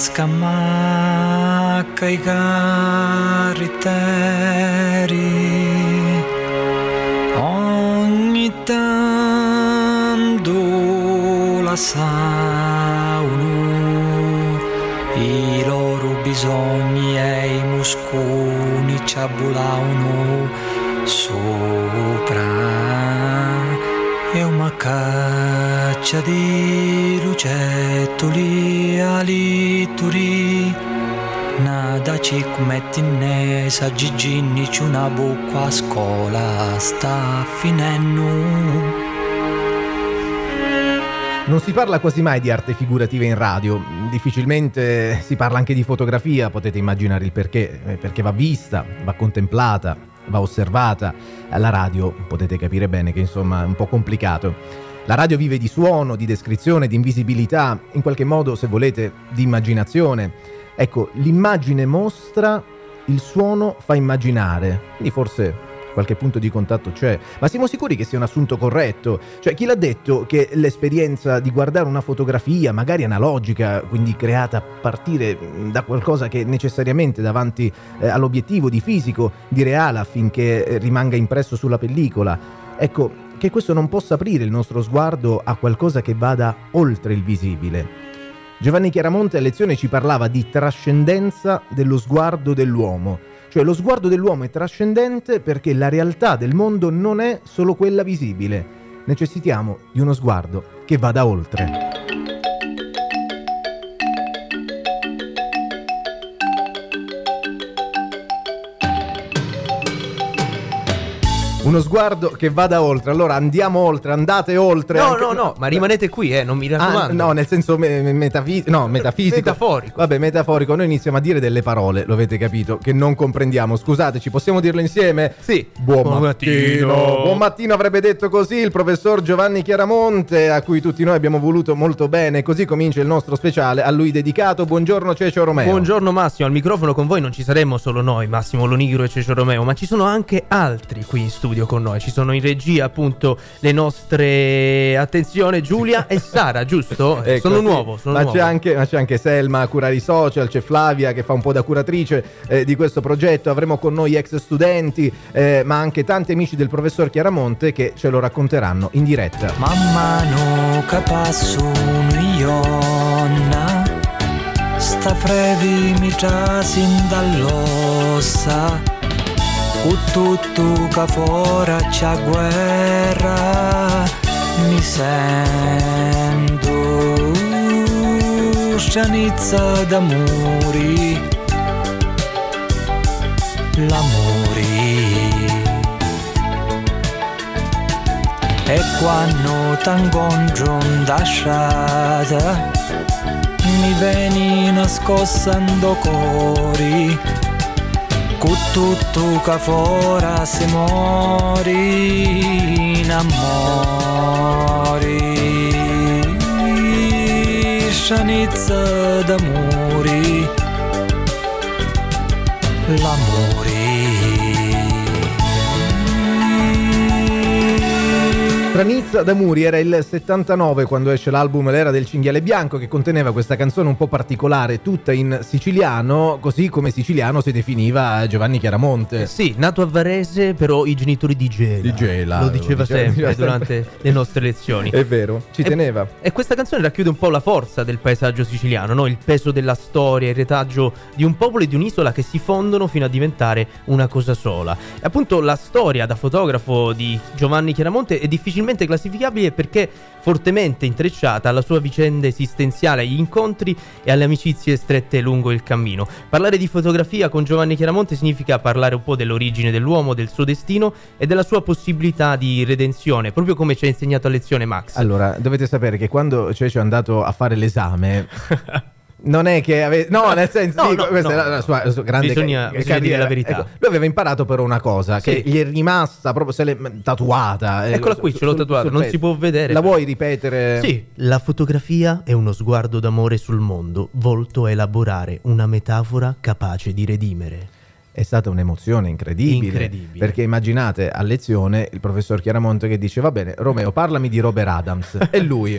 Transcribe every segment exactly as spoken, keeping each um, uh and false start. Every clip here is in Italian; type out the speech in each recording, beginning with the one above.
scamacca i carritteri, ogni tanto la sauno, i loro bisogni e i musconi ci abbulavano sopra, e una caccia di lucettoli alituri, nada ci metti nesa giginni c'è una bocca a scuola sta finendo. Non si parla quasi mai di arte figurativa in radio, difficilmente si parla anche di fotografia, potete immaginare il perché, perché va vista, va contemplata, va osservata. Alla radio potete capire bene che insomma è un po' complicato. La radio vive di suono, di descrizione, di invisibilità, in qualche modo, se volete, di immaginazione. Ecco, l'immagine mostra, il suono fa immaginare, quindi forse qualche punto di contatto c'è, ma siamo sicuri che sia un assunto corretto? Cioè, chi l'ha detto che l'esperienza di guardare una fotografia, magari analogica, quindi creata a partire da qualcosa che necessariamente davanti eh, all'obiettivo di fisico, di reale, affinché eh, rimanga impresso sulla pellicola, ecco, che questo non possa aprire il nostro sguardo a qualcosa che vada oltre il visibile. Giovanni Chiaramonte a lezione ci parlava di trascendenza dello sguardo dell'uomo. Cioè lo sguardo dell'uomo è trascendente perché la realtà del mondo non è solo quella visibile. Necessitiamo di uno sguardo che vada oltre. Uno sguardo che vada oltre. Allora andiamo oltre, andate oltre. No, anche... no, no, ma rimanete qui, eh, non mi raccomando. Ah, no, nel senso me- metafi- no, metafisico. Metaforico. Vabbè, metaforico. Noi iniziamo a dire delle parole, lo avete capito, che non comprendiamo. Scusateci, possiamo dirle insieme? Sì. Buon, Buon mattino. mattino. Buon mattino avrebbe detto così il professor Giovanni Chiaramonte, a cui tutti noi abbiamo voluto molto bene. Così comincia il nostro speciale a lui dedicato. Buongiorno Cecio Romeo. Buongiorno Massimo, al microfono con voi non ci saremmo solo noi, Massimo Lonigro e Cecio Romeo, ma ci sono anche altri qui in studio con noi. Ci sono in regia appunto le nostre, attenzione, Giulia e Sara, giusto? Ecco, sono sì. nuovo, sono ma, nuovo. C'è anche, ma c'è anche Selma a curare i social, c'è Flavia che fa un po' da curatrice eh, di questo progetto, avremo con noi ex studenti, eh, ma anche tanti amici del professor Chiaramonte che ce lo racconteranno in diretta. Mamma no capasso ionna, sta frevi mi trasin dall'ossa, cu tutto ca fora c'è guerra, mi sento scianizza d'amori, l'amori. E quando t'incontro da strada, mi veni nascostando cori, cu tutto ca fora si mori in amori, scianizza d'amori, l'amori. Stranizza d'Amuri era il settantanove quando esce l'album L'era del cinghiale bianco, che conteneva questa canzone un po' particolare, tutta in siciliano, così come siciliano si definiva Giovanni Chiaramonte. Eh sì, nato a Varese, però i genitori di Gela. Di Gela. Lo diceva lo diceva, sempre diceva durante sempre. le nostre lezioni. È vero, ci e, teneva. E questa canzone racchiude un po' la forza del paesaggio siciliano, no? Il peso della storia, il retaggio di un popolo e di un'isola che si fondono fino a diventare una cosa sola. E appunto la storia da fotografo di Giovanni Chiaramonte è difficilmente classificabile perché fortemente intrecciata alla sua vicenda esistenziale, agli incontri e alle amicizie strette lungo il cammino. Parlare di fotografia con Giovanni Chiaramonte significa parlare un po' dell'origine dell'uomo, del suo destino e della sua possibilità di redenzione, proprio come ci ha insegnato a lezione Max. Allora, dovete sapere che quando Cece è andato a fare l'esame non è che ave... no, nel senso no, dico, no, questa no, è la, la sua, la sua grande bisogna, ca- bisogna carriera. dire la verità. Ecco, lui aveva imparato però una cosa, Sì. che gli è rimasta proprio, se l'è tatuata. Eccola qui, su- ce l'ho sul- tatuata, sul non petto. si può vedere. La però. vuoi ripetere? Sì, la fotografia è uno sguardo d'amore sul mondo, volto a elaborare una metafora capace di redimere. È stata un'emozione incredibile, Incredibile. perché immaginate a lezione il professor Chiaramonte che dice: va bene Romeo, parlami di Robert Adams. E lui: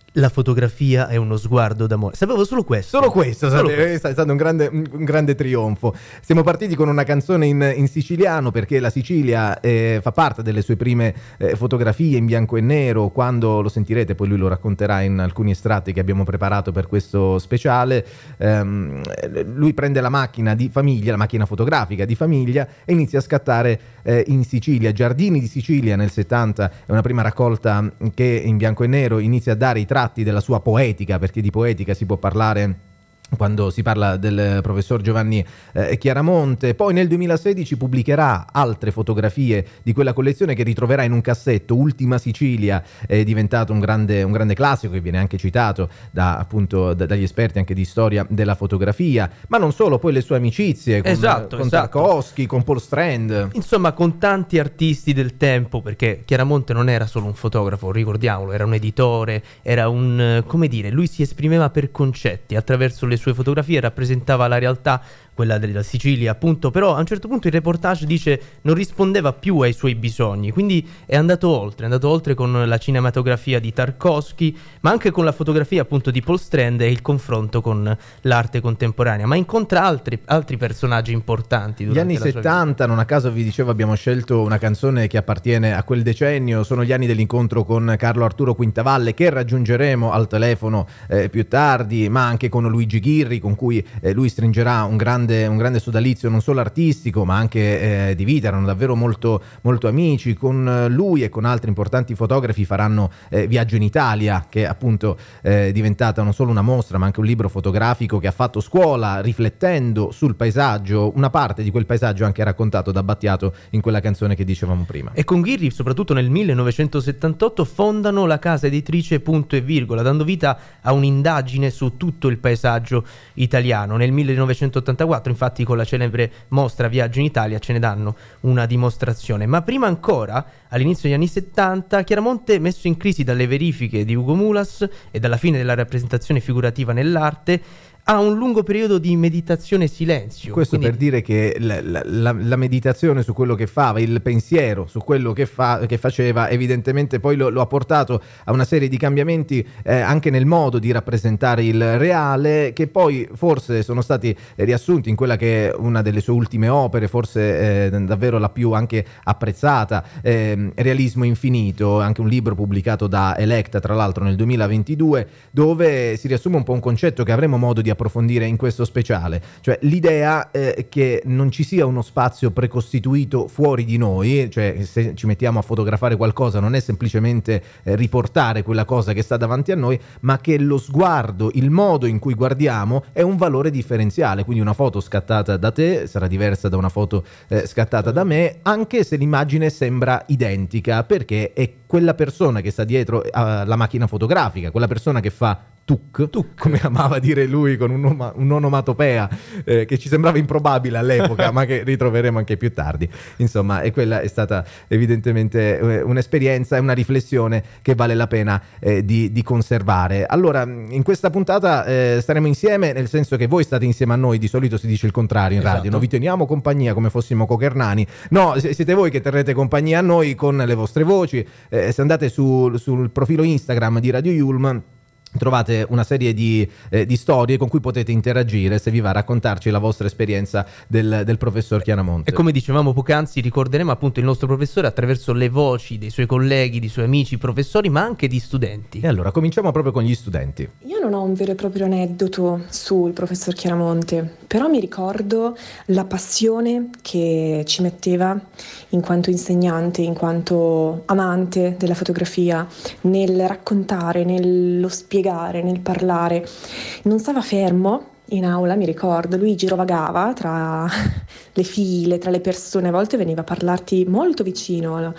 La fotografia è uno sguardo d'amore. Sapevo solo questo. Solo questo, Solo è questo. stato un grande, un grande trionfo. Siamo partiti con una canzone in, in siciliano, perché la Sicilia eh, fa parte delle sue prime eh, fotografie in bianco e nero. Quando lo sentirete, poi lui lo racconterà in alcuni estratti che abbiamo preparato per questo speciale, ehm, lui prende la macchina di famiglia, la macchina fotografica di famiglia, e inizia a scattare eh, in Sicilia. Giardini di Sicilia nel settanta è una prima raccolta che in bianco e nero inizia a dare i tratti della sua poetica, perché di poetica si può parlare quando si parla del professor Giovanni eh, Chiaramonte. Poi nel duemilasedici pubblicherà altre fotografie di quella collezione che ritroverà in un cassetto. Ultima Sicilia è diventato un grande, un grande classico che viene anche citato da, appunto, da, dagli esperti anche di storia della fotografia, ma non solo, poi le sue amicizie con, esatto, con esatto. Tarkovsky, con Paul Strand, insomma con tanti artisti del tempo, perché Chiaramonte non era solo un fotografo, ricordiamolo, era un editore, era un, come dire, lui si esprimeva per concetti attraverso le sue fotografie, rappresentava la realtà, quella della Sicilia appunto, però a un certo punto il reportage dice non rispondeva più ai suoi bisogni, quindi è andato oltre, è andato oltre con la cinematografia di Tarkovsky, ma anche con la fotografia appunto di Paul Strand e il confronto con l'arte contemporanea, ma incontra altri, altri personaggi importanti durante gli anni la sua settanta. Non a caso vi dicevo abbiamo scelto una canzone che appartiene a quel decennio, sono gli anni dell'incontro con Carlo Arturo Quintavalle, che raggiungeremo al telefono eh, più tardi, ma anche con Luigi Ghirri, con cui eh, lui stringerà un grande un grande sodalizio non solo artistico ma anche eh, di vita. Erano davvero molto, molto amici. Con lui e con altri importanti fotografi faranno eh, Viaggio in Italia, che appunto è diventata non solo una mostra ma anche un libro fotografico che ha fatto scuola riflettendo sul paesaggio, una parte di quel paesaggio anche raccontato da Battiato in quella canzone che dicevamo prima. E con Ghirri soprattutto nel millenovecentosettantotto fondano la casa editrice Punto e Virgola, dando vita a un'indagine su tutto il paesaggio italiano. Nel millenovecentottantaquattro infatti con la celebre mostra Viaggio in Italia ce ne danno una dimostrazione. Ma prima ancora, all'inizio degli anni settanta, Chiaramonte, messo in crisi dalle verifiche di Ugo Mulas e dalla fine della rappresentazione figurativa nell'arte, ha un lungo periodo di meditazione e silenzio. Questo Quindi... per dire che la, la, la, la meditazione su quello che fa, il pensiero su quello che, fa, che faceva, evidentemente poi lo, lo ha portato a una serie di cambiamenti eh, anche nel modo di rappresentare il reale, che poi forse sono stati riassunti in quella che è una delle sue ultime opere, forse eh, davvero la più anche apprezzata, eh, Realismo Infinito, anche un libro pubblicato da Electa tra l'altro nel duemilaventidue, dove si riassume un po' un concetto che avremo modo di approfondire in questo speciale, cioè l'idea eh, che non ci sia uno spazio precostituito fuori di noi, cioè se ci mettiamo a fotografare qualcosa non è semplicemente eh, riportare quella cosa che sta davanti a noi, ma che lo sguardo, il modo in cui guardiamo è un valore differenziale. Quindi una foto scattata da te sarà diversa da una foto eh, scattata da me, anche se l'immagine sembra identica, perché è quella persona che sta dietro alla macchina fotografica, quella persona che fa Tuc, Tuc, come amava dire lui con un oma, un'onomatopea eh, che ci sembrava improbabile all'epoca ma che ritroveremo anche più tardi. Insomma, e quella è stata evidentemente eh, un'esperienza e una riflessione che vale la pena eh, di, di conservare. Allora, in questa puntata eh, staremo insieme, nel senso che voi state insieme a noi. Di solito si dice il contrario in radio, esatto. No? Vi teniamo compagnia come fossimo cochernani. No, siete voi che terrete compagnia a noi con le vostre voci. Eh, se andate su, sul profilo Instagram di Radio Yulm trovate una serie di, eh, di storie con cui potete interagire, se vi va a raccontarci la vostra esperienza del, del professor Chiaramonte. E come dicevamo poc'anzi, ricorderemo appunto il nostro professore attraverso le voci dei suoi colleghi, dei suoi amici professori, ma anche di studenti. E allora cominciamo proprio con gli studenti. Io non ho un vero e proprio aneddoto sul professor Chiaramonte, però mi ricordo la passione che ci metteva in quanto insegnante, in quanto amante della fotografia, nel raccontare, nello spiegare, nel parlare. Non stava fermo in aula, mi ricordo, lui girovagava tra le file, tra le persone, a volte veniva a parlarti molto vicino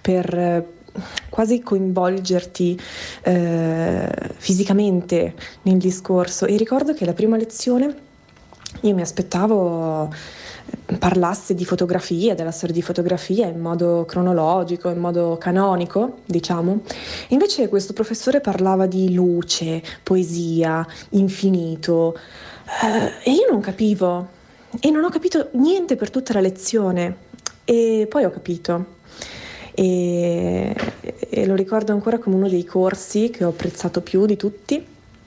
per quasi coinvolgerti eh, fisicamente nel discorso. E ricordo che la prima lezione io mi aspettavo parlasse di fotografia, della storia di fotografia in modo cronologico, in modo canonico, diciamo. Invece questo professore parlava di luce, poesia, infinito, eh, e io non capivo, e non ho capito niente per tutta la lezione, e poi ho capito. E, e lo ricordo ancora come uno dei corsi che ho apprezzato più di tutti.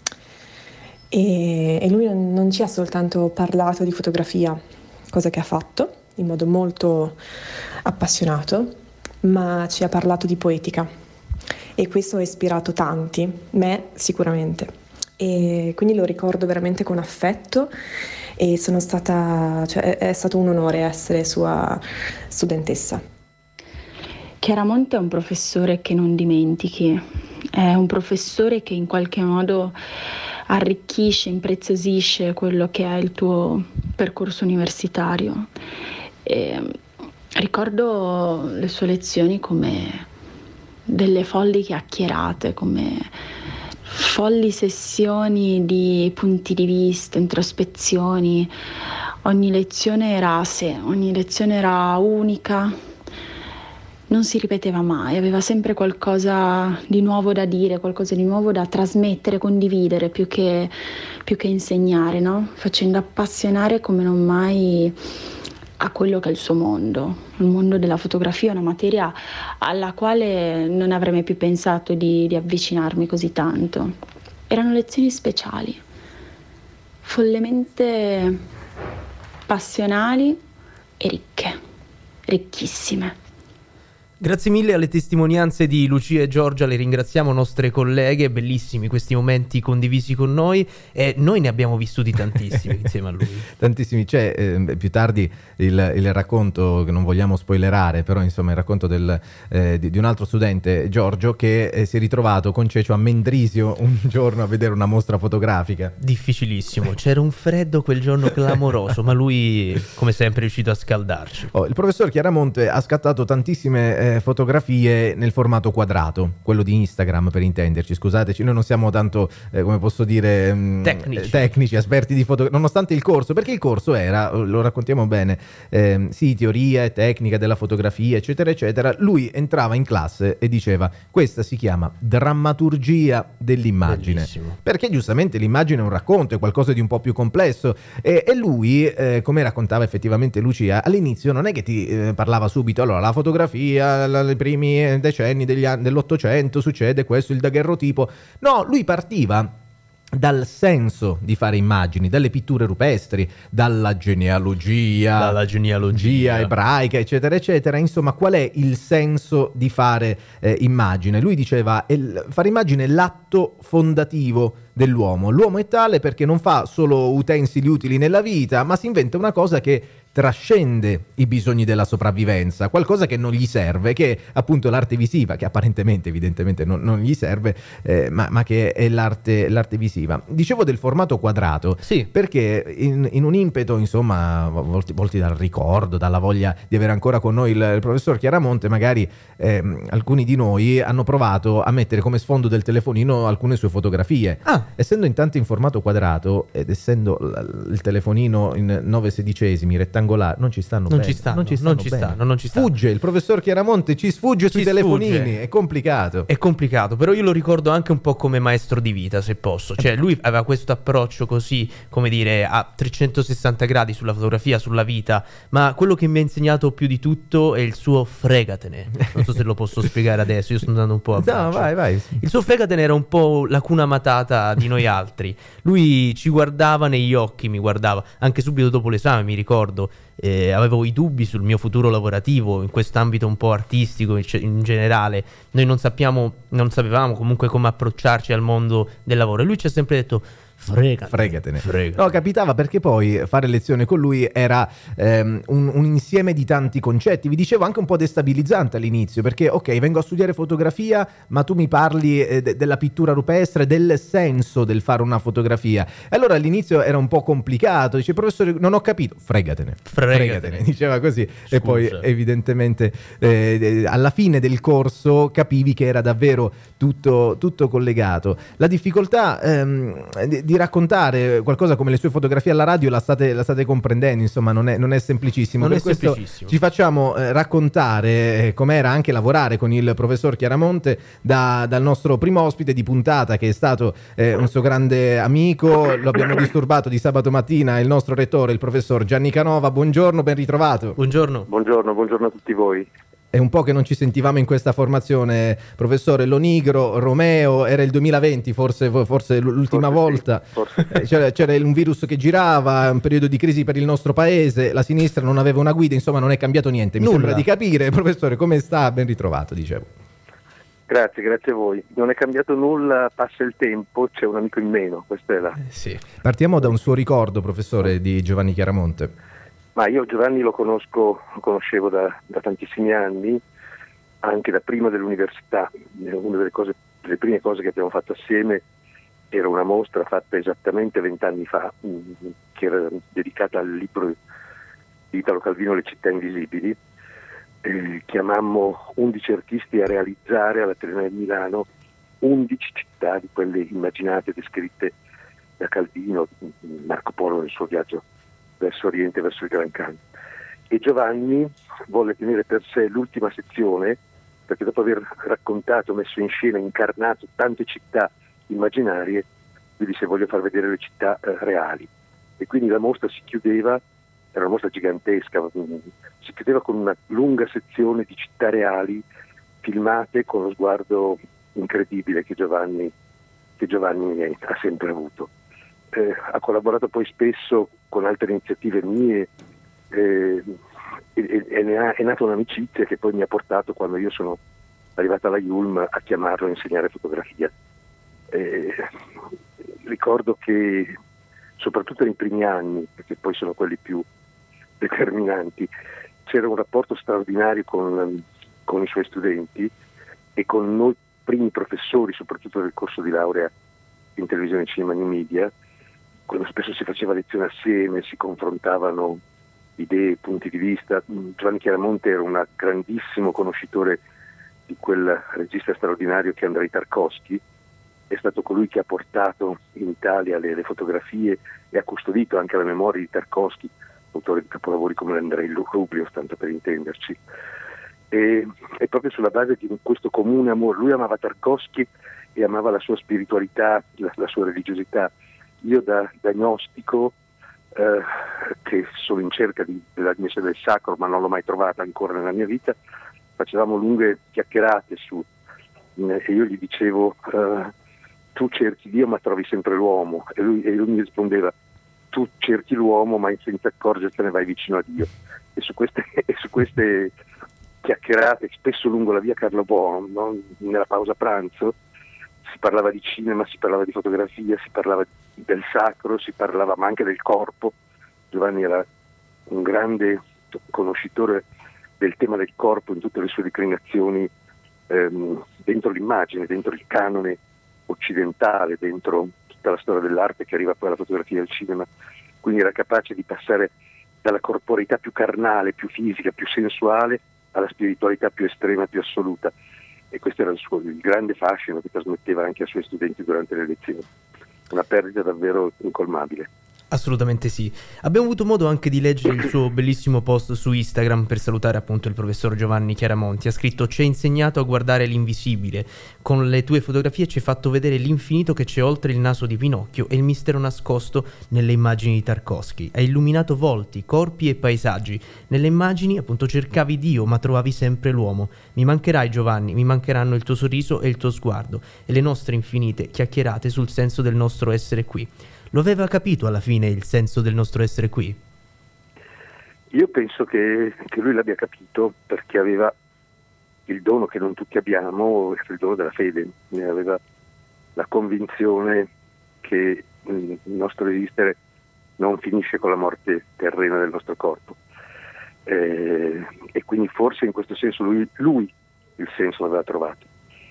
E, e lui non, non ci ha soltanto parlato di fotografia, cosa che ha fatto in modo molto appassionato, ma ci ha parlato di poetica e questo ha ispirato tanti, me sicuramente, e quindi lo ricordo veramente con affetto e sono stata, cioè, è stato un onore essere sua studentessa. Chiaramonte è un professore che non dimentichi, è un professore che in qualche modo arricchisce, impreziosisce quello che è il tuo percorso universitario. E ricordo le sue lezioni come delle folli chiacchierate, come folli sessioni di punti di vista, introspezioni. Ogni lezione era a sé, ogni lezione era unica. Non si ripeteva mai, aveva sempre qualcosa di nuovo da dire, qualcosa di nuovo da trasmettere, condividere, più che, più che insegnare, no? Facendo appassionare come non mai a quello che è il suo mondo, il mondo della fotografia, una materia alla quale non avrei mai più pensato di, di avvicinarmi così tanto. Erano lezioni speciali, follemente passionali e ricche, ricchissime. Grazie mille alle testimonianze di Lucia e Giorgia, le ringraziamo, nostre colleghe, bellissimi questi momenti condivisi con noi e noi ne abbiamo vissuti tantissimi insieme a lui. Tantissimi, c'è eh, più tardi il, il racconto, che non vogliamo spoilerare, però insomma il racconto del, eh, di, di un altro studente, Giorgio, che eh, si è ritrovato con Cecio a Mendrisio un giorno a vedere una mostra fotografica. Difficilissimo, c'era un freddo quel giorno clamoroso, ma lui come sempre è riuscito a scaldarci. Oh, il professor Chiaramonte ha scattato tantissime eh, fotografie nel formato quadrato, quello di Instagram per intenderci, scusateci, noi non siamo tanto, eh, come posso dire, mh, tecnici. tecnici, esperti di fotografia, nonostante il corso, perché il corso era, lo raccontiamo bene, eh, sì, teoria e tecnica della fotografia, eccetera, eccetera. Lui entrava in classe e diceva, questa si chiama drammaturgia dell'immagine. Bellissimo. Perché giustamente l'immagine è un racconto, è qualcosa di un po' più complesso, e, e lui, eh, come raccontava effettivamente Lucia, all'inizio non è che ti eh, parlava subito, allora la fotografia nei primi decenni degli anni, dell'Ottocento succede questo, il daguerrotipo. No, lui partiva dal senso di fare immagini, dalle pitture rupestri, dalla genealogia, dalla genealogia ebraica, eccetera, eccetera. Insomma, qual è il senso di fare eh, immagine? Lui diceva, il, fare immagine è l'atto fondativo dell'uomo. L'uomo è tale perché non fa solo utensili utili nella vita, ma si inventa una cosa che trascende i bisogni della sopravvivenza, qualcosa che non gli serve, che è appunto l'arte visiva, che apparentemente evidentemente non, non gli serve, eh, ma, ma che è l'arte, l'arte visiva. Dicevo del formato quadrato, sì, perché in, in un impeto, insomma, volti, volti dal ricordo, dalla voglia di avere ancora con noi il, il professor Chiaramonte, magari eh, alcuni di noi hanno provato a mettere come sfondo del telefonino alcune sue fotografie. Ah. Essendo in tanto in formato quadrato ed essendo l- il telefonino in nove sedicesimi rettangolare, non ci stanno non bene. Ci stanno, non ci stanno, non ci bene. stanno, non ci stanno. Sfugge, il professor Chiaramonte ci sfugge Ci sui telefonini, sfugge. è complicato. È complicato, però io lo ricordo anche un po' come maestro di vita, se posso. Cioè lui aveva questo approccio così, come dire, a trecentosessanta gradi sulla fotografia, sulla vita, ma quello che mi ha insegnato più di tutto è il suo fregatene. Non so se lo posso spiegare adesso, io sto andando un po' a No, braccio. vai, vai. Il suo fregatene era un po' la cuna matata di noi altri. Lui ci guardava negli occhi, mi guardava, anche subito dopo l'esame, mi ricordo. Eh, avevo i dubbi sul mio futuro lavorativo in quest'ambito un po' artistico in, in generale. Noi non sappiamo, non sapevamo comunque come approcciarci al mondo del lavoro, e lui ci ha sempre detto Fregatene. Fregatene. Fregatene. No, capitava perché poi fare lezione con lui era ehm, un, un insieme di tanti concetti. Vi dicevo anche un po' destabilizzante all'inizio, perché ok, vengo a studiare fotografia, ma tu mi parli eh, de- della pittura rupestre, del senso del fare una fotografia. E allora all'inizio era un po' complicato. Dice, professore, non ho capito. Fregatene. Fregatene. Diceva così. Scusa. E poi evidentemente eh, alla fine del corso capivi che era davvero tutto, tutto collegato. La difficoltà ehm, di di raccontare qualcosa come le sue fotografie alla radio la state, la state comprendendo, insomma non è, non è semplicissimo. Non per è questo semplicissimo. Ci facciamo eh, raccontare eh, com'era anche lavorare con il professor Chiaramonte da, dal nostro primo ospite di puntata, che è stato eh, un suo grande amico. Lo abbiamo disturbato di sabato mattina, il nostro rettore, il professor Gianni Canova. Buongiorno, ben ritrovato. Buongiorno. Buongiorno, buongiorno a tutti voi. È un po' che non ci sentivamo in questa formazione, professore. Lonigro, Romeo, era il duemilaventi, forse, forse l'ultima forse volta. Sì, forse sì. C'era, c'era un virus che girava, un periodo di crisi per il nostro paese, la sinistra non aveva una guida, insomma non è cambiato niente. Mi Nulla. sembra di capire. Professore, come sta? Ben ritrovato, dicevo. Grazie, grazie a voi. Non è cambiato nulla, passa il tempo, c'è un amico in meno, questa è la... Eh, sì. Partiamo da un suo ricordo, professore, di Giovanni Chiaramonte. Ma io Giovanni lo conosco, lo conoscevo da, da tantissimi anni, anche da prima dell'università. Una delle cose, delle prime cose che abbiamo fatto assieme era una mostra fatta esattamente vent'anni fa, che era dedicata al libro di Italo Calvino, Le città invisibili. Eh, chiamammo undici artisti a realizzare all'Ateneo di Milano undici città di quelle immaginate, descritte da Calvino, Marco Polo nel suo viaggio verso Oriente, verso il Gran Canto. E Giovanni volle tenere per sé l'ultima sezione, perché dopo aver raccontato, messo in scena, incarnato tante città immaginarie, lui disse: voglio far vedere le città eh, reali. E quindi la mostra si chiudeva, era una mostra gigantesca, si chiudeva con una lunga sezione di città reali filmate con lo sguardo incredibile che Giovanni, che Giovanni ha sempre avuto. Eh, ha collaborato poi spesso con altre iniziative mie eh, e, e ne ha, è nata un'amicizia che poi mi ha portato, quando io sono arrivata alla I U L M, a chiamarlo a insegnare fotografia. Eh, ricordo che soprattutto nei primi anni, perché poi sono quelli più determinanti, c'era un rapporto straordinario con, con i suoi studenti e con noi primi professori, soprattutto del corso di laurea in televisione, cinema e new media, quando spesso si faceva lezione assieme, si confrontavano idee, punti di vista. Giovanni Chiaramonte era un grandissimo conoscitore di quel regista straordinario che è Andrei Tarkovsky. È stato colui che ha portato in Italia le, le fotografie e ha custodito anche la memoria di Tarkovsky, autore di capolavori come l'Andrei Rubliov, tanto per intenderci. E, e proprio sulla base di questo comune amore, lui amava Tarkovsky e amava la sua spiritualità, la, la sua religiosità. Io da, da gnostico, eh, che sono in cerca di, della dimensione del sacro, ma non l'ho mai trovata ancora nella mia vita, facevamo lunghe chiacchierate su, eh, e io gli dicevo: eh, tu cerchi Dio ma trovi sempre l'uomo, e lui, e lui mi rispondeva: tu cerchi l'uomo ma senza accorgertene vai vicino a Dio. E su queste, e su queste chiacchierate, spesso lungo la via Carlo Bo, no? Nella pausa pranzo, si parlava di cinema, si parlava di fotografia, si parlava del sacro, si parlava ma anche del corpo. Giovanni era un grande conoscitore del tema del corpo in tutte le sue declinazioni, ehm, dentro l'immagine, dentro il canone occidentale, dentro tutta la storia dell'arte che arriva poi alla fotografia e al cinema. Quindi era capace di passare dalla corporeità più carnale, più fisica, più sensuale, alla spiritualità più estrema, più assoluta. E questo era il suo il grande fascino che trasmetteva anche ai suoi studenti durante le lezioni. Una perdita davvero incolmabile. Assolutamente sì. Abbiamo avuto modo anche di leggere il suo bellissimo post su Instagram per salutare appunto il professor Giovanni Chiaramonti. Ha scritto: ci hai insegnato a guardare l'invisibile. Con le tue fotografie ci hai fatto vedere l'infinito che c'è oltre il naso di Pinocchio e il mistero nascosto nelle immagini di Tarkovsky. Hai illuminato volti, corpi e paesaggi. Nelle immagini appunto cercavi Dio ma trovavi sempre l'uomo. Mi mancherai, Giovanni, mi mancheranno il tuo sorriso e il tuo sguardo e le nostre infinite chiacchierate sul senso del nostro essere qui. Lo aveva capito alla fine il senso del nostro essere qui? Io penso che, che lui l'abbia capito, perché aveva il dono che non tutti abbiamo, il dono della fede. Aveva la convinzione che il nostro esistere non finisce con la morte terrena del nostro corpo. Eh, e quindi forse in questo senso lui, lui il senso l'aveva trovato.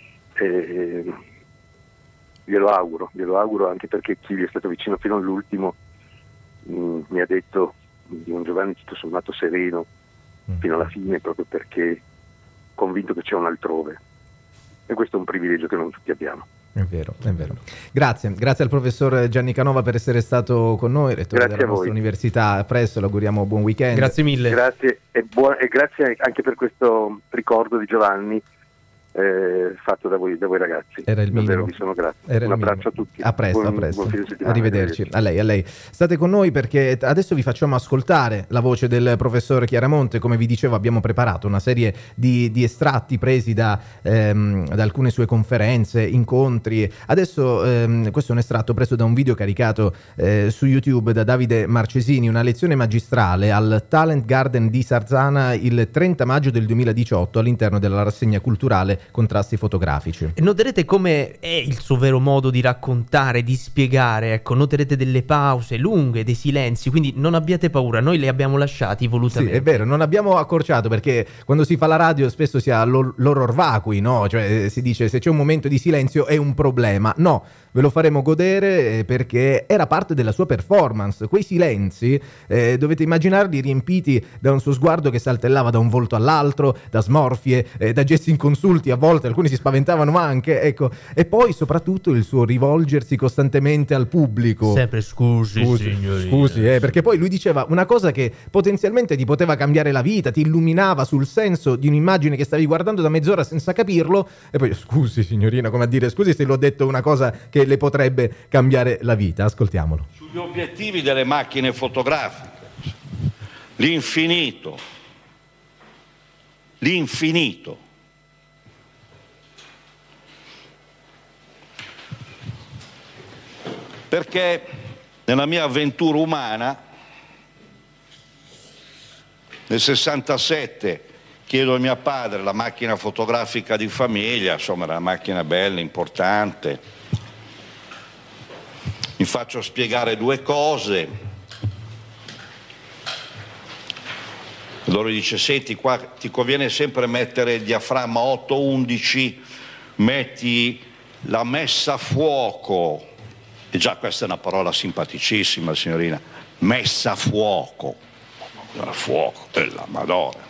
Eh, glielo auguro, glielo auguro anche perché chi gli è stato vicino fino all'ultimo mh, mi ha detto di un Giovanni tutto sommato sereno mm. fino alla fine, proprio perché convinto che c'è un altrove, e questo è un privilegio che non tutti abbiamo. È vero, è vero. Grazie, grazie al professor Gianni Canova per essere stato con noi, rettore grazie della nostra università. A presto, le auguriamo buon weekend. Grazie mille. Grazie e, buona, e grazie anche per questo ricordo di Giovanni, eh, fatto da voi, da voi ragazzi. Era il Davvero minimo. vi sono grato. Era Un il abbraccio minimo. a tutti. A presto, buon, a presto. buon fine settimana. Arrivederci. A lei, a lei. State con noi perché adesso vi facciamo ascoltare la voce del professor Chiaramonte. Come vi dicevo, abbiamo preparato una serie di, di estratti presi da, ehm, da alcune sue conferenze, incontri. Adesso ehm, questo è un estratto preso da un video caricato eh, su YouTube da Davide Marcesini, una lezione magistrale al Talent Garden di Sarzana il trenta maggio del duemiladiciotto all'interno della rassegna culturale Contrasti fotografici. E noterete come è il suo vero modo di raccontare, di spiegare, ecco, noterete delle pause lunghe, dei silenzi, quindi non abbiate paura, noi li abbiamo lasciati volutamente. Sì, è vero, non abbiamo accorciato perché quando si fa la radio spesso si ha l'or- l'horror vacui, no? Cioè si dice se c'è un momento di silenzio è un problema. No, ve lo faremo godere eh, perché era parte della sua performance. Quei silenzi eh, dovete immaginarli riempiti da un suo sguardo che saltellava da un volto all'altro, da smorfie, eh, da gesti inconsulti, a volte alcuni si spaventavano anche, ecco, e poi soprattutto il suo rivolgersi costantemente al pubblico. Sempre scusi, Scusi, signorina. scusi, eh, perché poi lui diceva una cosa che potenzialmente ti poteva cambiare la vita, ti illuminava sul senso di un'immagine che stavi guardando da mezz'ora senza capirlo, e poi scusi signorina, come a dire scusi se l'ho detto una cosa che le potrebbe cambiare la vita. Ascoltiamolo. Sugli obiettivi delle macchine fotografiche, l'infinito, l'infinito. Perché nella mia avventura umana, nel sessantasette, chiedo a mio padre la macchina fotografica di famiglia, insomma era una macchina bella, importante. Mi faccio spiegare due cose. Allora dice, senti, qua ti conviene sempre mettere il diaframma otto undici, metti la messa a fuoco. E già questa è una parola simpaticissima, signorina. Messa a fuoco. A fuoco, della Madonna.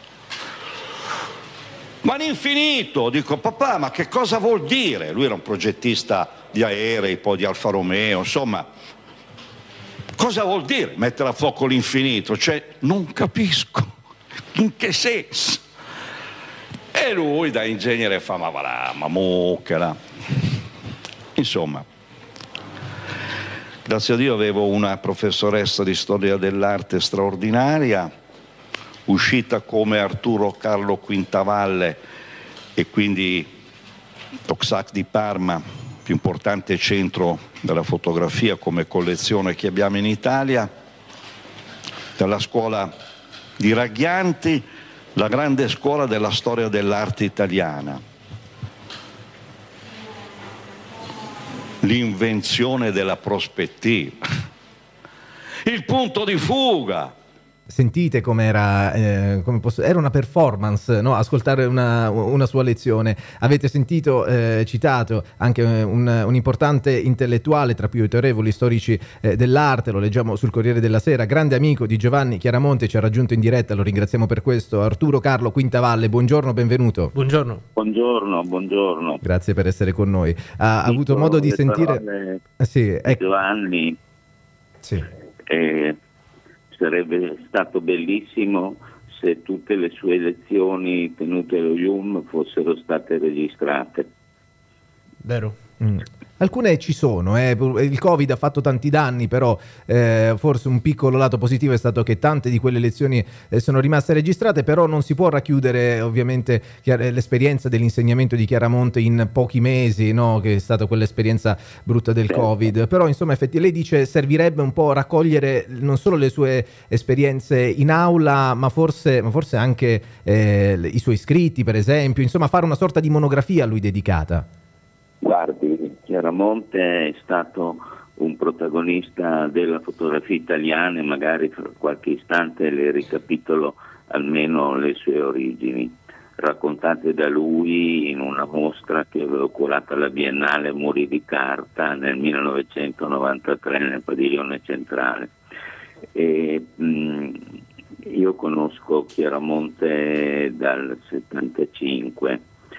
Ma l'infinito, dico, papà, ma che cosa vuol dire? Lui era un progettista di aerei, poi di Alfa Romeo, insomma, cosa vuol dire mettere a fuoco l'infinito? Cioè, non capisco, in che senso? E lui da ingegnere fa, ma va là, ma mucchela. Insomma, grazie a Dio avevo una professoressa di storia dell'arte straordinaria, uscita come Arturo Carlo Quintavalle e quindi Toxac di Parma, più importante centro della fotografia come collezione che abbiamo in Italia, dalla scuola di Raghianti, la grande scuola della storia dell'arte italiana. L'invenzione della prospettiva, il punto di fuga. Sentite com'era, eh, come posso, era una performance, no? Ascoltare una, una sua lezione. Avete sentito eh, citato anche un, un importante intellettuale tra più autorevoli storici eh, dell'arte, lo leggiamo sul Corriere della Sera, grande amico di Giovanni Chiaramonte, ci ha raggiunto in diretta, lo ringraziamo per questo. Arturo Carlo Quintavalle, buongiorno, benvenuto. Buongiorno. Buongiorno, buongiorno. Grazie per essere con noi. Ha Dico avuto modo di sentire... Sì, ecco. Giovanni, sì. Eh, sarebbe stato bellissimo se tutte le sue lezioni tenute allo I U M fossero state registrate. Vero. Mm. Alcune ci sono, eh. Il Covid ha fatto tanti danni, però eh, forse un piccolo lato positivo è stato che tante di quelle lezioni eh, sono rimaste registrate, però non si può racchiudere ovviamente l'esperienza dell'insegnamento di Chiaramonte in pochi mesi, no? Che è stata quell'esperienza brutta del certo. Covid, però insomma effettivamente lei dice servirebbe un po' raccogliere non solo le sue esperienze in aula, ma forse, ma forse anche eh, i suoi scritti per esempio, insomma fare una sorta di monografia a lui dedicata. Guardi, Chiaramonte è stato un protagonista della fotografia italiana e magari fra qualche istante le ricapitolo almeno le sue origini, raccontate da lui in una mostra che avevo curato alla Biennale Muri di Carta nel millenovecentonovantatré nel padiglione centrale. E, mh, io conosco Chiaramonte dal settantacinque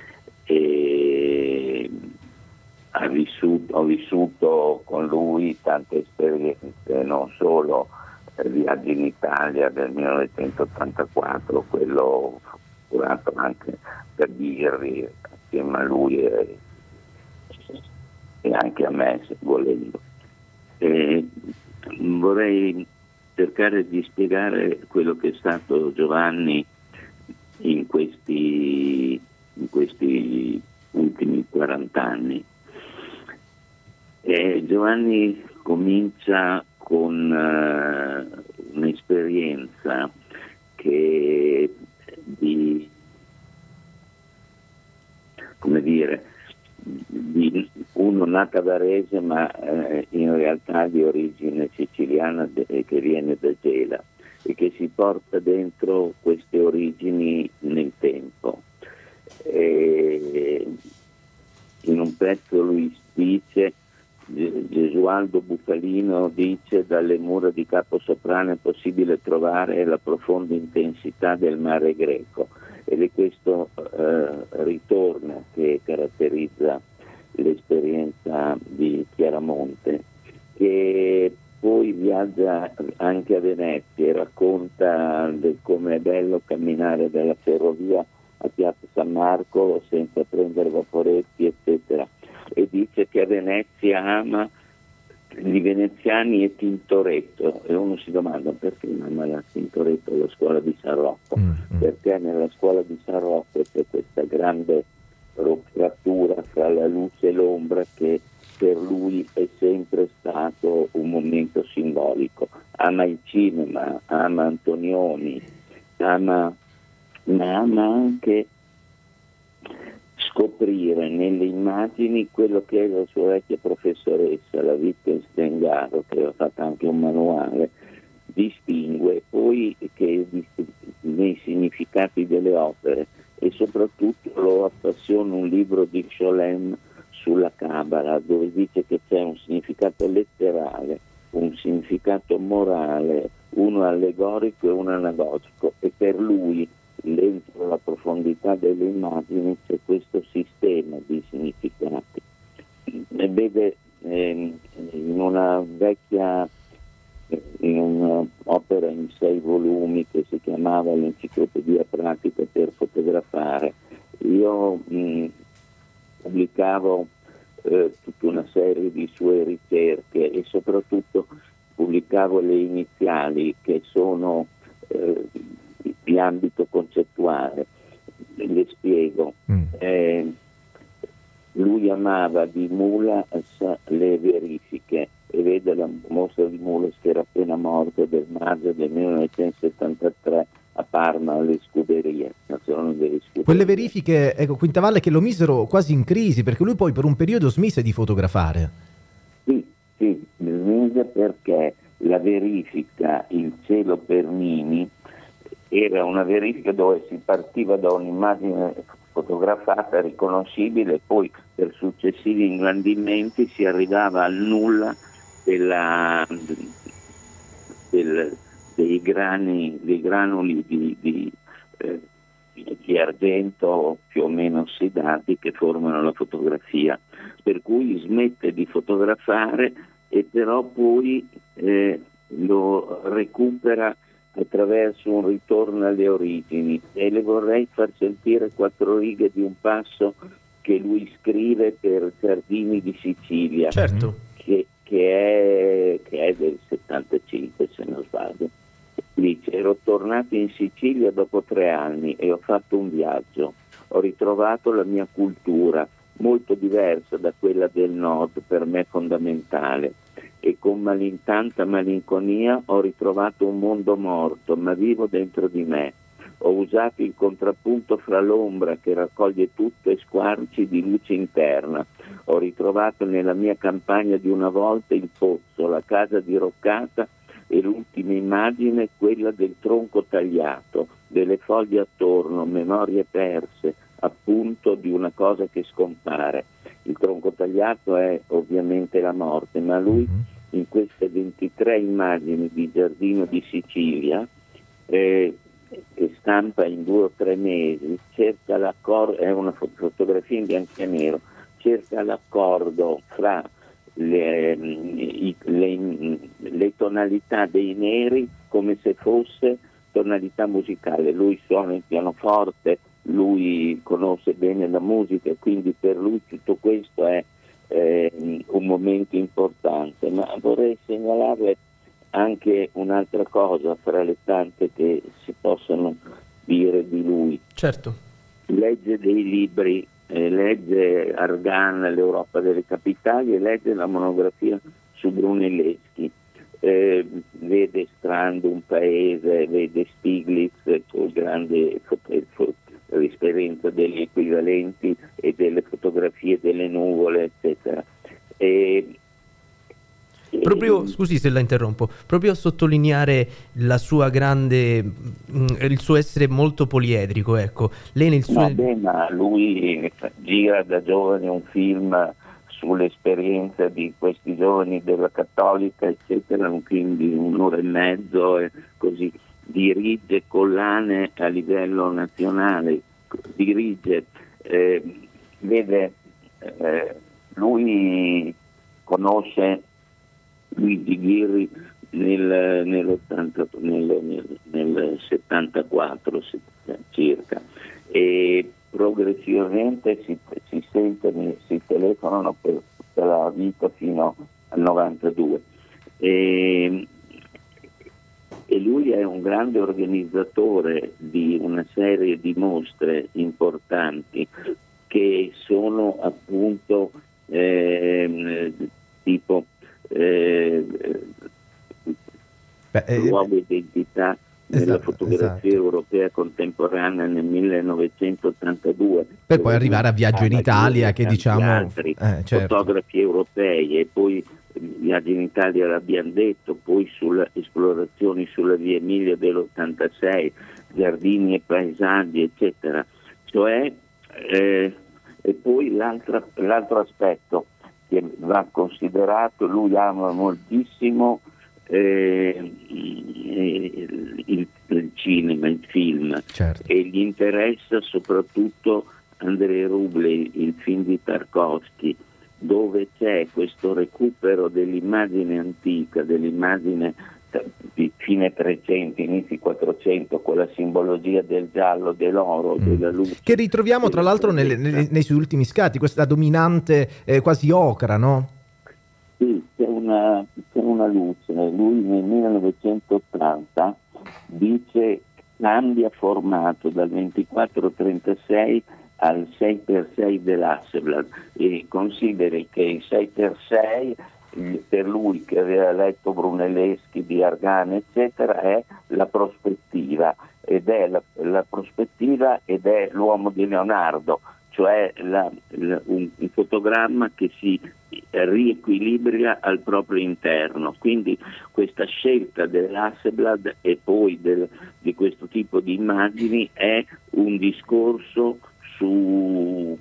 e Ha vissuto, ho vissuto con lui tante esperienze, non solo eh, viaggi in Italia del millenovecentottantaquattro, quello curato anche per Birri, insieme a lui e, e anche a me, se volendo. E vorrei cercare di spiegare quello che è stato Giovanni in questi, in questi ultimi quaranta anni. E Giovanni comincia con uh, un'esperienza che di, come dire, di uno nato a Varese ma eh, in realtà di origine siciliana de- che viene da Gela e che si porta dentro queste origini nel tempo. E in un pezzo lui dice, Gesualdo Bufalino dice: dalle mura di Caposoprano è possibile trovare la profonda intensità del mare greco, ed è questo eh, ritorno che caratterizza l'esperienza di Chiaramonte, che poi viaggia anche a Venezia e racconta del come è bello camminare dalla ferrovia a Piazza San Marco senza prendere vaporetti, eccetera, e dice che a Venezia ama i veneziani e Tintoretto, e uno si domanda perché ama la Tintoretto alla scuola di San Rocco, mm-hmm. perché nella scuola di San Rocco c'è questa grande frattura fra la luce e l'ombra che per lui è sempre stato un momento simbolico. Ama il cinema, ama Antonioni, ama, ma ama anche scoprire nelle immagini quello che è la sua vecchia professoressa, la Wittgenstein Garo, che aveva fatto anche un manuale, distingue poi che nei significati delle opere, e soprattutto lo appassiona un libro di Scholem sulla Cabala, dove dice che c'è un significato letterale, un significato morale, uno allegorico e uno anagogico, e per lui dentro la profondità delle immagini c'è questo sistema di significati. E vede eh, in una vecchia, in un'opera in sei volumi che si chiamava l'Enciclopedia Pratica per Fotografare, io mh, pubblicavo eh, tutta una serie di sue ricerche e soprattutto pubblicavo le iniziali che sono eh, di ambito concettuale. Le spiego. Mm. Eh, lui amava di Mula le verifiche, e vede la mostra di Mules che era appena morto del maggio del millenovecentosettantatré a Parma, alle scuderie, sono delle scuderie. Quelle verifiche, ecco, Quintavalle, che lo misero quasi in crisi, perché lui poi per un periodo smise di fotografare. Sì, sì, smise perché la verifica Il cielo per Mini era una verifica dove si partiva da un'immagine fotografata riconoscibile, poi per successivi ingrandimenti si arrivava al nulla della, del, dei, grani, dei granuli di, di, eh, di argento più o meno ossidati che formano la fotografia, per cui smette di fotografare e però poi eh, lo recupera attraverso un ritorno alle origini, e le vorrei far sentire quattro righe di un passo che lui scrive per Giardini di Sicilia, certo. che, che, è, che è del settantacinque se non sbaglio. Dice: ero tornato in Sicilia dopo tre anni e ho fatto un viaggio, ho ritrovato la mia cultura molto diversa da quella del nord, per me fondamentale, e con malin- tanta malinconia ho ritrovato un mondo morto, ma vivo dentro di me. Ho usato il contrappunto fra l'ombra che raccoglie tutto e squarci di luce interna. Ho ritrovato nella mia campagna di una volta il pozzo, la casa diroccata e l'ultima immagine, quella del tronco tagliato, delle foglie attorno, memorie perse, appunto di una cosa che scompare. Il tronco tagliato è ovviamente la morte, ma lui in queste ventitré immagini di Giardino di Sicilia, eh, che stampa in due o tre mesi, cerca l'accordo, è una fotografia in bianco e nero, cerca l'accordo fra le, i, le, le tonalità dei neri come se fosse tonalità musicale. Lui suona il pianoforte lui conosce bene la musica, quindi per lui tutto questo è eh, un momento importante. Ma vorrei segnalarle anche un'altra cosa fra le tante che si possono dire di lui. Certo. Legge dei libri, eh, legge Argan, l'Europa delle capitali, e legge la monografia su Brunelleschi. Eh, vede Strand, un paese, vede Stiglitz con grande fo- l'esperienza degli equivalenti e delle fotografie delle nuvole, eccetera. E, Proprio, scusi se la interrompo, proprio a sottolineare la sua grande, mh, il suo essere molto poliedrico, ecco. Lei nel suo... Vabbè, ma lui gira da giovane un film sull'esperienza di questi giovani della Cattolica, eccetera, un film di un'ora e mezzo, e così dirige collane a livello nazionale, dirige, eh, vede, eh, lui conosce Luigi Ghirri nel, nell'ottanta, nel, nel, nel settantaquattro circa, e progressivamente si, si sentono, si telefonano per tutta la vita fino al novantadue, e, e lui è un grande organizzatore di una serie di mostre importanti che sono appunto eh, tipo eh, Beh, eh, nuova identità nella esatto, fotografia esatto. europea contemporanea nel millenovecentottantadue, Per poi arrivare a Viaggio in Italia, che diciamo altri eh, certo. fotografi europei, e poi Viaggio in Italia l'abbiamo detto, poi sulle esplorazioni sulla via Emilia dell'ottantasei, giardini e paesaggi, eccetera. Cioè, eh, e poi l'altro, l'altro aspetto che va considerato, lui ama moltissimo eh, il, il cinema, il film, certo. e gli interessa soprattutto Andrei Rublev, il film di Tarkovsky, dove c'è questo recupero dell'immagine antica, dell'immagine di fine trecento, inizi quattrocento, con la simbologia del giallo, dell'oro, mm. della luce. Che ritroviamo tra l'altro nelle, nelle, nei suoi ultimi scatti, questa dominante eh, quasi ocra, no? Sì, c'è una, c'è una luce. Lui nel millenovecentottanta dice cambia formato dal ventiquattro trentasei al sei per sei dell'Hasselblad, e consideri che il sei per sei per lui, che aveva letto Brunelleschi, di Argan, eccetera, è la prospettiva, ed è la, la prospettiva ed è l'uomo di Leonardo, cioè la, la, un, un fotogramma che si riequilibra al proprio interno. Quindi questa scelta dell'Hasselblad e poi del, di questo tipo di immagini è un discorso su,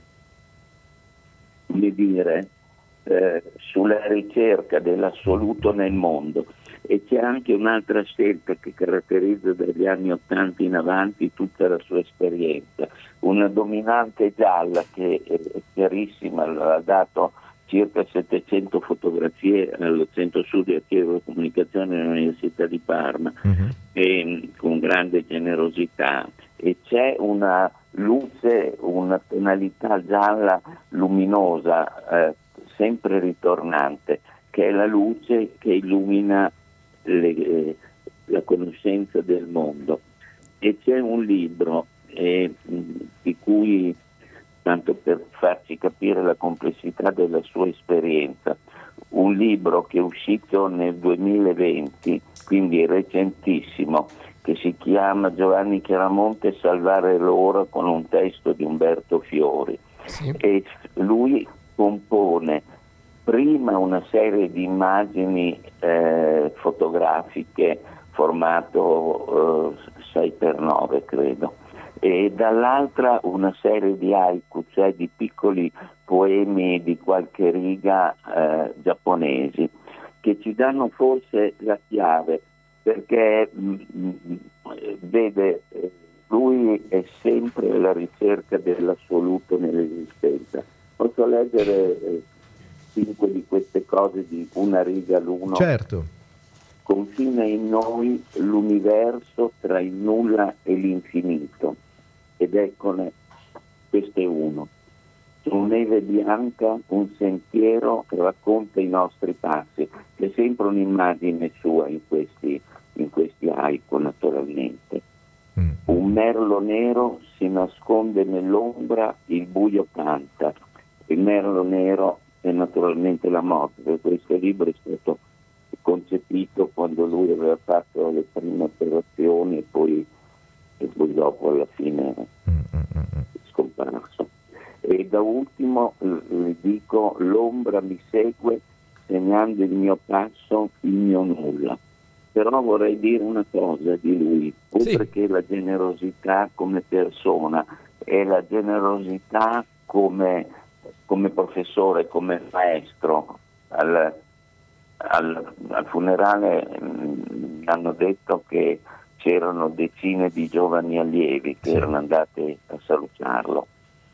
come dire, Eh, sulla ricerca dell'assoluto nel mondo. E c'è anche un'altra scelta che caratterizza dagli anni ottanta in avanti tutta la sua esperienza, una dominante gialla che è chiarissima, ha dato circa settecento fotografie al Centro Studi Archivio e Comunicazione dell'Università di Parma, uh-huh. e, con grande generosità, e c'è una luce, una tonalità gialla luminosa, eh, sempre ritornante, che è la luce che illumina le, eh, la conoscenza del mondo. E c'è un libro eh, di cui, tanto per farci capire la complessità della sua esperienza, un libro che è uscito nel duemilaventi, quindi recentissimo, che si chiama Giovanni Chiaramonte, Salvare l'ora, con un testo di Umberto Fiori. Sì. E lui compone prima una serie di immagini eh, fotografiche formato eh, sei per nove credo, e dall'altra una serie di haiku, cioè di piccoli poemi di qualche riga eh, giapponesi, che ci danno forse la chiave, perché mh, vede, lui è sempre alla ricerca dell'assoluto nell'esistenza. Posso leggere eh, cinque di queste cose di una riga l'uno? Certo. Confina in noi l'universo tra il nulla e l'infinito, ed eccone questo è uno. Su neve bianca un sentiero che racconta i nostri passi. C'è sempre un'immagine sua in questi, in questi haiku, naturalmente. Mm. Un merlo nero si nasconde nell'ombra, il buio canta. Il merlo nero è naturalmente la morte, perché questo libro è stato concepito quando lui aveva fatto le prime operazioni e poi, e poi dopo alla fine è scomparso. E da ultimo le dico: l'ombra mi segue segnando il mio passo, il mio nulla. Però vorrei dire una cosa di lui, oltre sì. che la generosità come persona e la generosità come, come professore, come maestro. Al, al, al funerale mi hanno detto che c'erano decine di giovani allievi che sì. erano andati a salutarlo.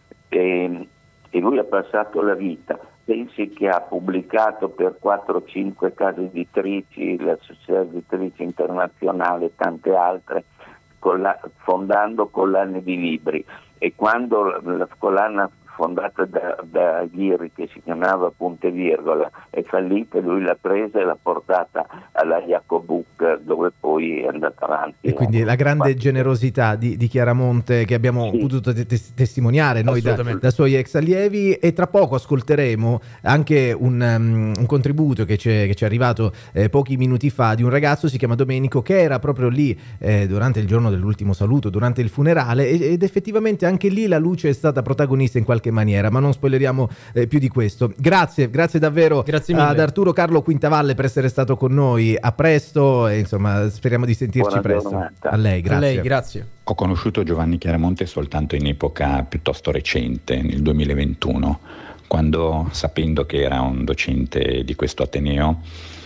E, e lui ha passato la vita. Pensi che ha pubblicato per quattro o cinque case editrici, la Società Editrice Internazionale e tante altre, colla- fondando collane di libri, e quando la, la collana fondata da, da Ghirri, che si chiamava Punte Virgola, è fallita, lui l'ha presa e l'ha portata alla Jacobuk, dove poi è andata avanti. E quindi la grande generosità di, di Chiaramonte che abbiamo sì. potuto te- testimoniare noi da, da suoi ex allievi. E tra poco ascolteremo anche un, um, un contributo che ci è arrivato eh, pochi minuti fa di un ragazzo, si chiama Domenico, che era proprio lì eh, durante il giorno dell'ultimo saluto, durante il funerale, ed, ed effettivamente anche lì la luce è stata protagonista in qualche maniera, ma non spoileriamo eh, più di questo. Grazie, grazie davvero grazie ad Arturo Carlo Quintavalle per essere stato con noi. A presto e insomma speriamo di sentirci Buona presto. Giornata. A lei, grazie. A lei, grazie. Ho conosciuto Giovanni Chiaramonte soltanto in epoca piuttosto recente, nel duemilaventuno, quando, sapendo che era un docente di questo Ateneo,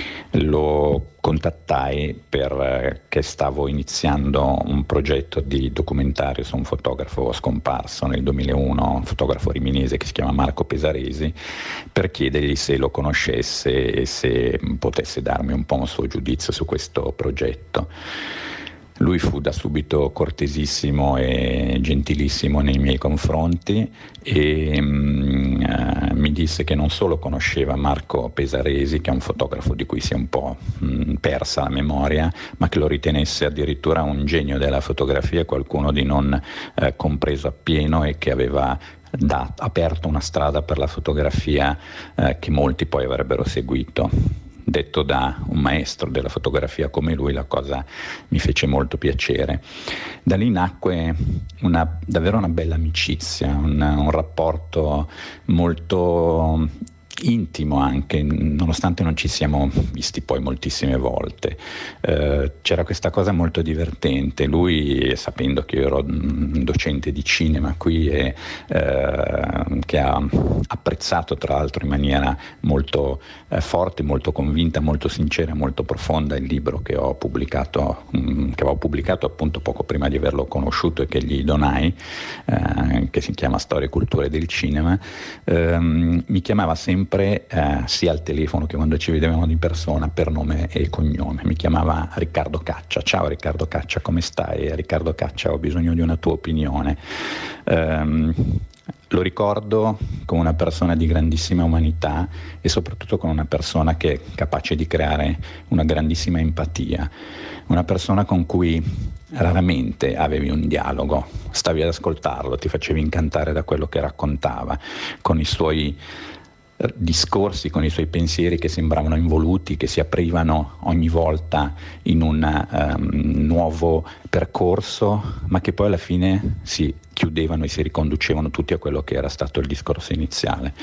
lo contattai perché stavo iniziando un progetto di documentario su un fotografo scomparso nel duemilauno, un fotografo riminese che si chiama Marco Pesaresi, per chiedergli se lo conoscesse e se potesse darmi un po' un suo giudizio su questo progetto. Lui fu da subito cortesissimo e gentilissimo nei miei confronti e mm, eh, mi disse che non solo conosceva Marco Pesaresi, che è un fotografo di cui si è un po' mh, persa la memoria, ma che lo ritenesse addirittura un genio della fotografia, qualcuno di non eh, compreso appieno e che aveva da, aperto una strada per la fotografia eh, che molti poi avrebbero seguito. Detto da un maestro della fotografia come lui, la cosa mi fece molto piacere. Da lì nacque una, davvero una bella amicizia, un, un rapporto molto intimo anche, nonostante non ci siamo visti poi moltissime volte. Eh, c'era questa cosa molto divertente. Lui, sapendo che io ero un docente di cinema qui e eh, che ha apprezzato tra l'altro in maniera molto eh, forte, molto convinta, molto sincera, molto profonda il libro che ho pubblicato, mh, che avevo pubblicato appunto poco prima di averlo conosciuto e che gli donai, eh, che si chiama Storia e Culture del Cinema, eh, mi chiamava sempre Eh, sia al telefono che quando ci vedevamo di persona per nome e cognome. Mi chiamava Riccardo Caccia. Ciao Riccardo Caccia, come stai? Riccardo Caccia, ho bisogno di una tua opinione. Um, lo ricordo come una persona di grandissima umanità e soprattutto come una persona che è capace di creare una grandissima empatia, una persona con cui raramente avevi un dialogo, stavi ad ascoltarlo, ti facevi incantare da quello che raccontava, con i suoi discorsi, con i suoi pensieri che sembravano involuti, che si aprivano ogni volta in un um, nuovo percorso, ma che poi alla fine si chiudevano e si riconducevano tutti a quello che era stato il discorso iniziale.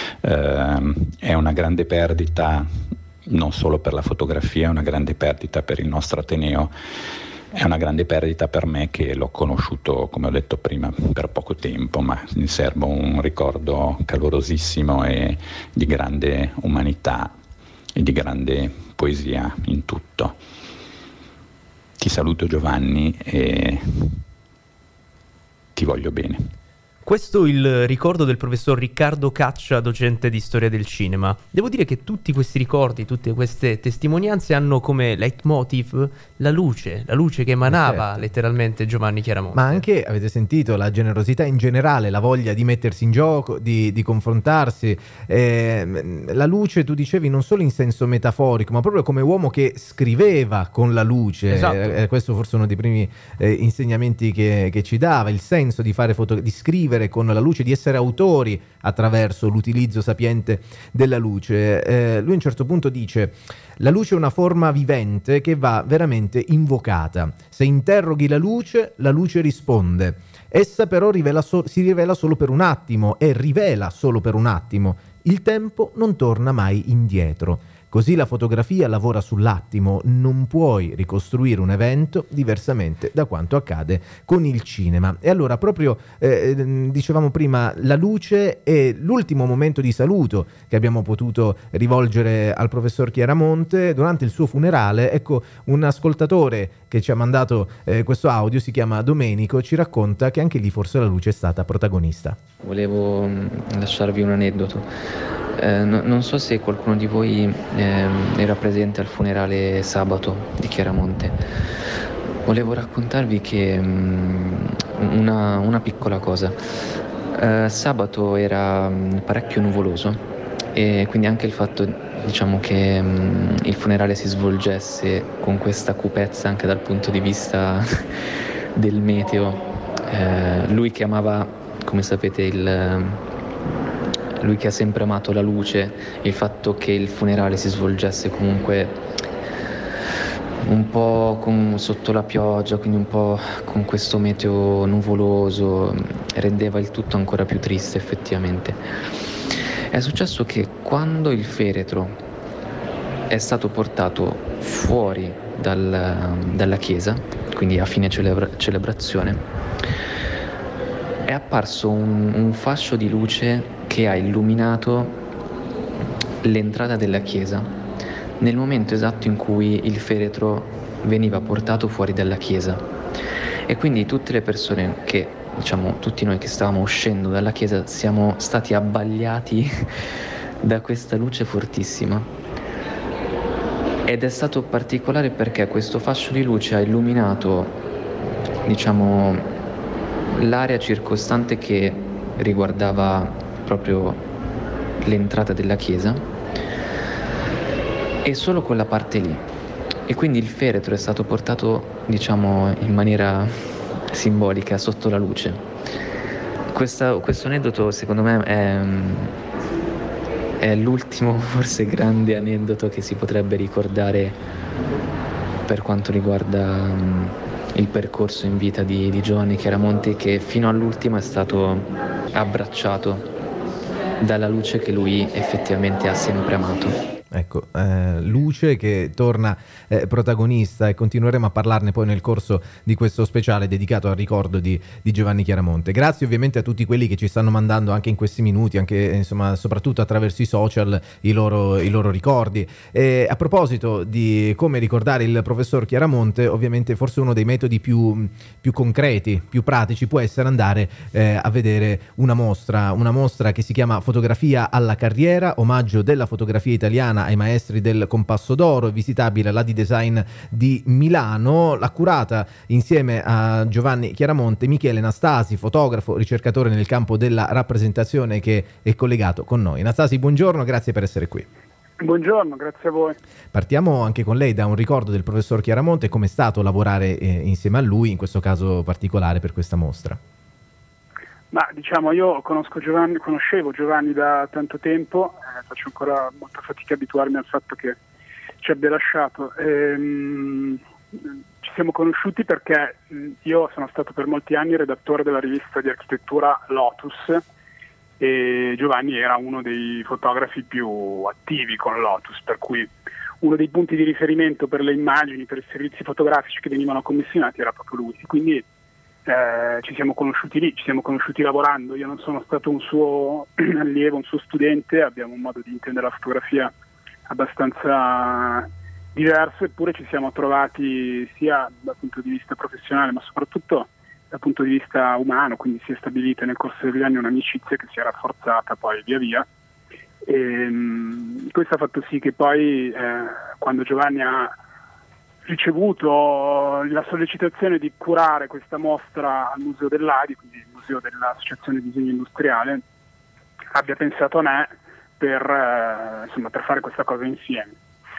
Uh, è una grande perdita non solo per la fotografia, è una grande perdita per il nostro Ateneo. È una grande perdita per me che l'ho conosciuto, come ho detto prima, per poco tempo, ma mi serve un ricordo calorosissimo e di grande umanità e di grande poesia in tutto. Ti saluto Giovanni e ti voglio bene. Questo è il ricordo del professor Riccardo Caccia, docente di storia del cinema. Devo dire che tutti questi ricordi, tutte queste testimonianze hanno come leitmotiv la luce, la luce che emanava certo. letteralmente Giovanni Chiaramonte. Ma anche, avete sentito, la generosità in generale, la voglia di mettersi in gioco, di, di confrontarsi. Eh, la luce, tu dicevi, non solo in senso metaforico, ma proprio come uomo che scriveva con la luce. Esatto. Eh, questo forse è uno dei primi eh, insegnamenti che, che ci dava, il senso di fare foto, di scrivere con la luce, di essere autori attraverso l'utilizzo sapiente della luce. Eh, lui a un certo punto dice: la luce è una forma vivente che va veramente invocata. Se interroghi la luce, la luce risponde. Essa però rivela so- si rivela solo per un attimo e rivela solo per un attimo. Il tempo non torna mai indietro. Così la fotografia lavora sull'attimo, non puoi ricostruire un evento diversamente da quanto accade con il cinema. E allora proprio, eh, dicevamo prima, la luce è l'ultimo momento di saluto che abbiamo potuto rivolgere al professor Chiaramonte durante il suo funerale. Ecco, un ascoltatore che ci ha mandato eh, questo audio, si chiama Domenico, ci racconta che anche lì forse la luce è stata protagonista. Volevo lasciarvi un aneddoto. Eh, no, non so se qualcuno di voi eh, era presente al funerale sabato di Chiaramonte. Volevo raccontarvi che um, una, una piccola cosa. Eh, sabato era um, parecchio nuvoloso e quindi anche il fatto, diciamo, che um, il funerale si svolgesse con questa cupezza anche dal punto di vista del meteo. Eh, lui che amava, come sapete, il... lui che ha sempre amato la luce, il fatto che il funerale si svolgesse comunque un po' con, sotto la pioggia, quindi un po' con questo meteo nuvoloso, rendeva il tutto ancora più triste effettivamente. È successo che quando il feretro è stato portato fuori dal, dalla chiesa, quindi a fine celebra- celebrazione, è apparso un, un fascio di luce che ha illuminato l'entrata della chiesa nel momento esatto in cui il feretro veniva portato fuori dalla chiesa. E quindi tutte le persone che, diciamo, tutti noi che stavamo uscendo dalla chiesa siamo stati abbagliati da questa luce fortissima. Ed è stato particolare perché questo fascio di luce ha illuminato, diciamo, l'area circostante che riguardava proprio l'entrata della chiesa e solo quella parte lì. E quindi il feretro è stato portato, diciamo, in maniera simbolica sotto la luce. Questa, questo aneddoto secondo me è, è l'ultimo forse grande aneddoto che si potrebbe ricordare per quanto riguarda um, il percorso in vita di, di Giovanni Chiaramonte, che fino all'ultimo è stato abbracciato dalla luce che lui effettivamente ha sempre amato. Ecco, eh, luce che torna eh, protagonista, e continueremo a parlarne poi nel corso di questo speciale dedicato al ricordo di, di Giovanni Chiaramonte. Grazie ovviamente a tutti quelli che ci stanno mandando anche in questi minuti, anche insomma soprattutto attraverso i social, i loro, i loro ricordi. E a proposito di come ricordare il professor Chiaramonte, ovviamente forse uno dei metodi più, più concreti, più pratici può essere andare eh, a vedere una mostra, una mostra che si chiama Fotografia alla carriera, omaggio della fotografia italiana ai maestri del Compasso d'Oro, visitabile all'A D Design di Milano. L'ha curata insieme a Giovanni Chiaramonte Michele Nastasi, fotografo, ricercatore nel campo della rappresentazione, che è collegato con noi. Nastasi, buongiorno, grazie per essere qui. Buongiorno, grazie a voi. Partiamo anche con lei da un ricordo del professor Chiaramonte. Com'è stato lavorare eh, insieme a lui, in questo caso particolare, per questa mostra? Ma diciamo, io conosco Giovanni, conoscevo Giovanni da tanto tempo, eh, faccio ancora molta fatica a abituarmi al fatto che ci abbia lasciato. Ehm, ci siamo conosciuti perché io sono stato per molti anni redattore della rivista di architettura Lotus e Giovanni era uno dei fotografi più attivi con Lotus, per cui uno dei punti di riferimento per le immagini, per i servizi fotografici che venivano commissionati era proprio lui. Quindi Eh, ci siamo conosciuti lì, ci siamo conosciuti lavorando. Io non sono stato un suo allievo, un suo studente, abbiamo un modo di intendere la fotografia abbastanza diverso, eppure ci siamo trovati sia dal punto di vista professionale ma soprattutto dal punto di vista umano, quindi si è stabilita nel corso degli anni un'amicizia che si è rafforzata poi via via. E, mh, questo ha fatto sì che poi eh, quando Giovanni ha ricevuto la sollecitazione di curare questa mostra al Museo dell'A D I, quindi il Museo dell'Associazione di Disegno Industriale, abbia pensato a me per, eh, insomma, per fare questa cosa insieme.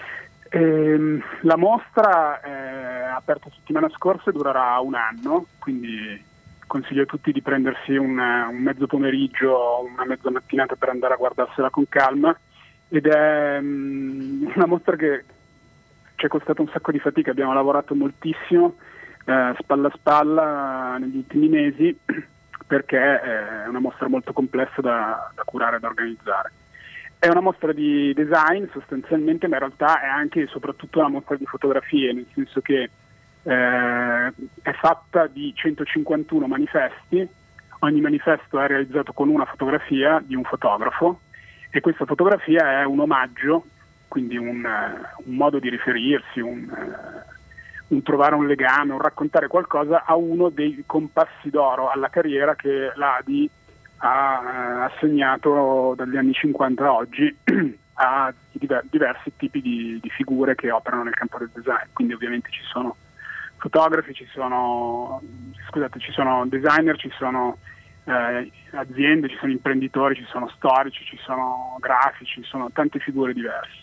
E, la mostra è aperta settimana scorsa e durerà un anno, quindi consiglio a tutti di prendersi un, un mezzo pomeriggio, una mezza mattinata per andare a guardarsela con calma, ed è um, una mostra che ci è costata un sacco di fatica, abbiamo lavorato moltissimo, eh, spalla a spalla negli ultimi mesi, perché è una mostra molto complessa da, da curare e da organizzare. È una mostra di design sostanzialmente, ma in realtà è anche e soprattutto una mostra di fotografie, nel senso che eh, è fatta di centocinquantuno manifesti, ogni manifesto è realizzato con una fotografia di un fotografo e questa fotografia è un omaggio, quindi un, un modo di riferirsi, un, un trovare un legame, un raccontare qualcosa a uno dei compassi d'oro alla carriera che l'A D I ha assegnato dagli anni cinquanta a oggi a diversi tipi di, di figure che operano nel campo del design. Quindi ovviamente ci sono fotografi, ci sono, scusate, ci sono designer, ci sono eh, aziende, ci sono imprenditori, ci sono storici, ci sono grafici, ci sono tante figure diverse.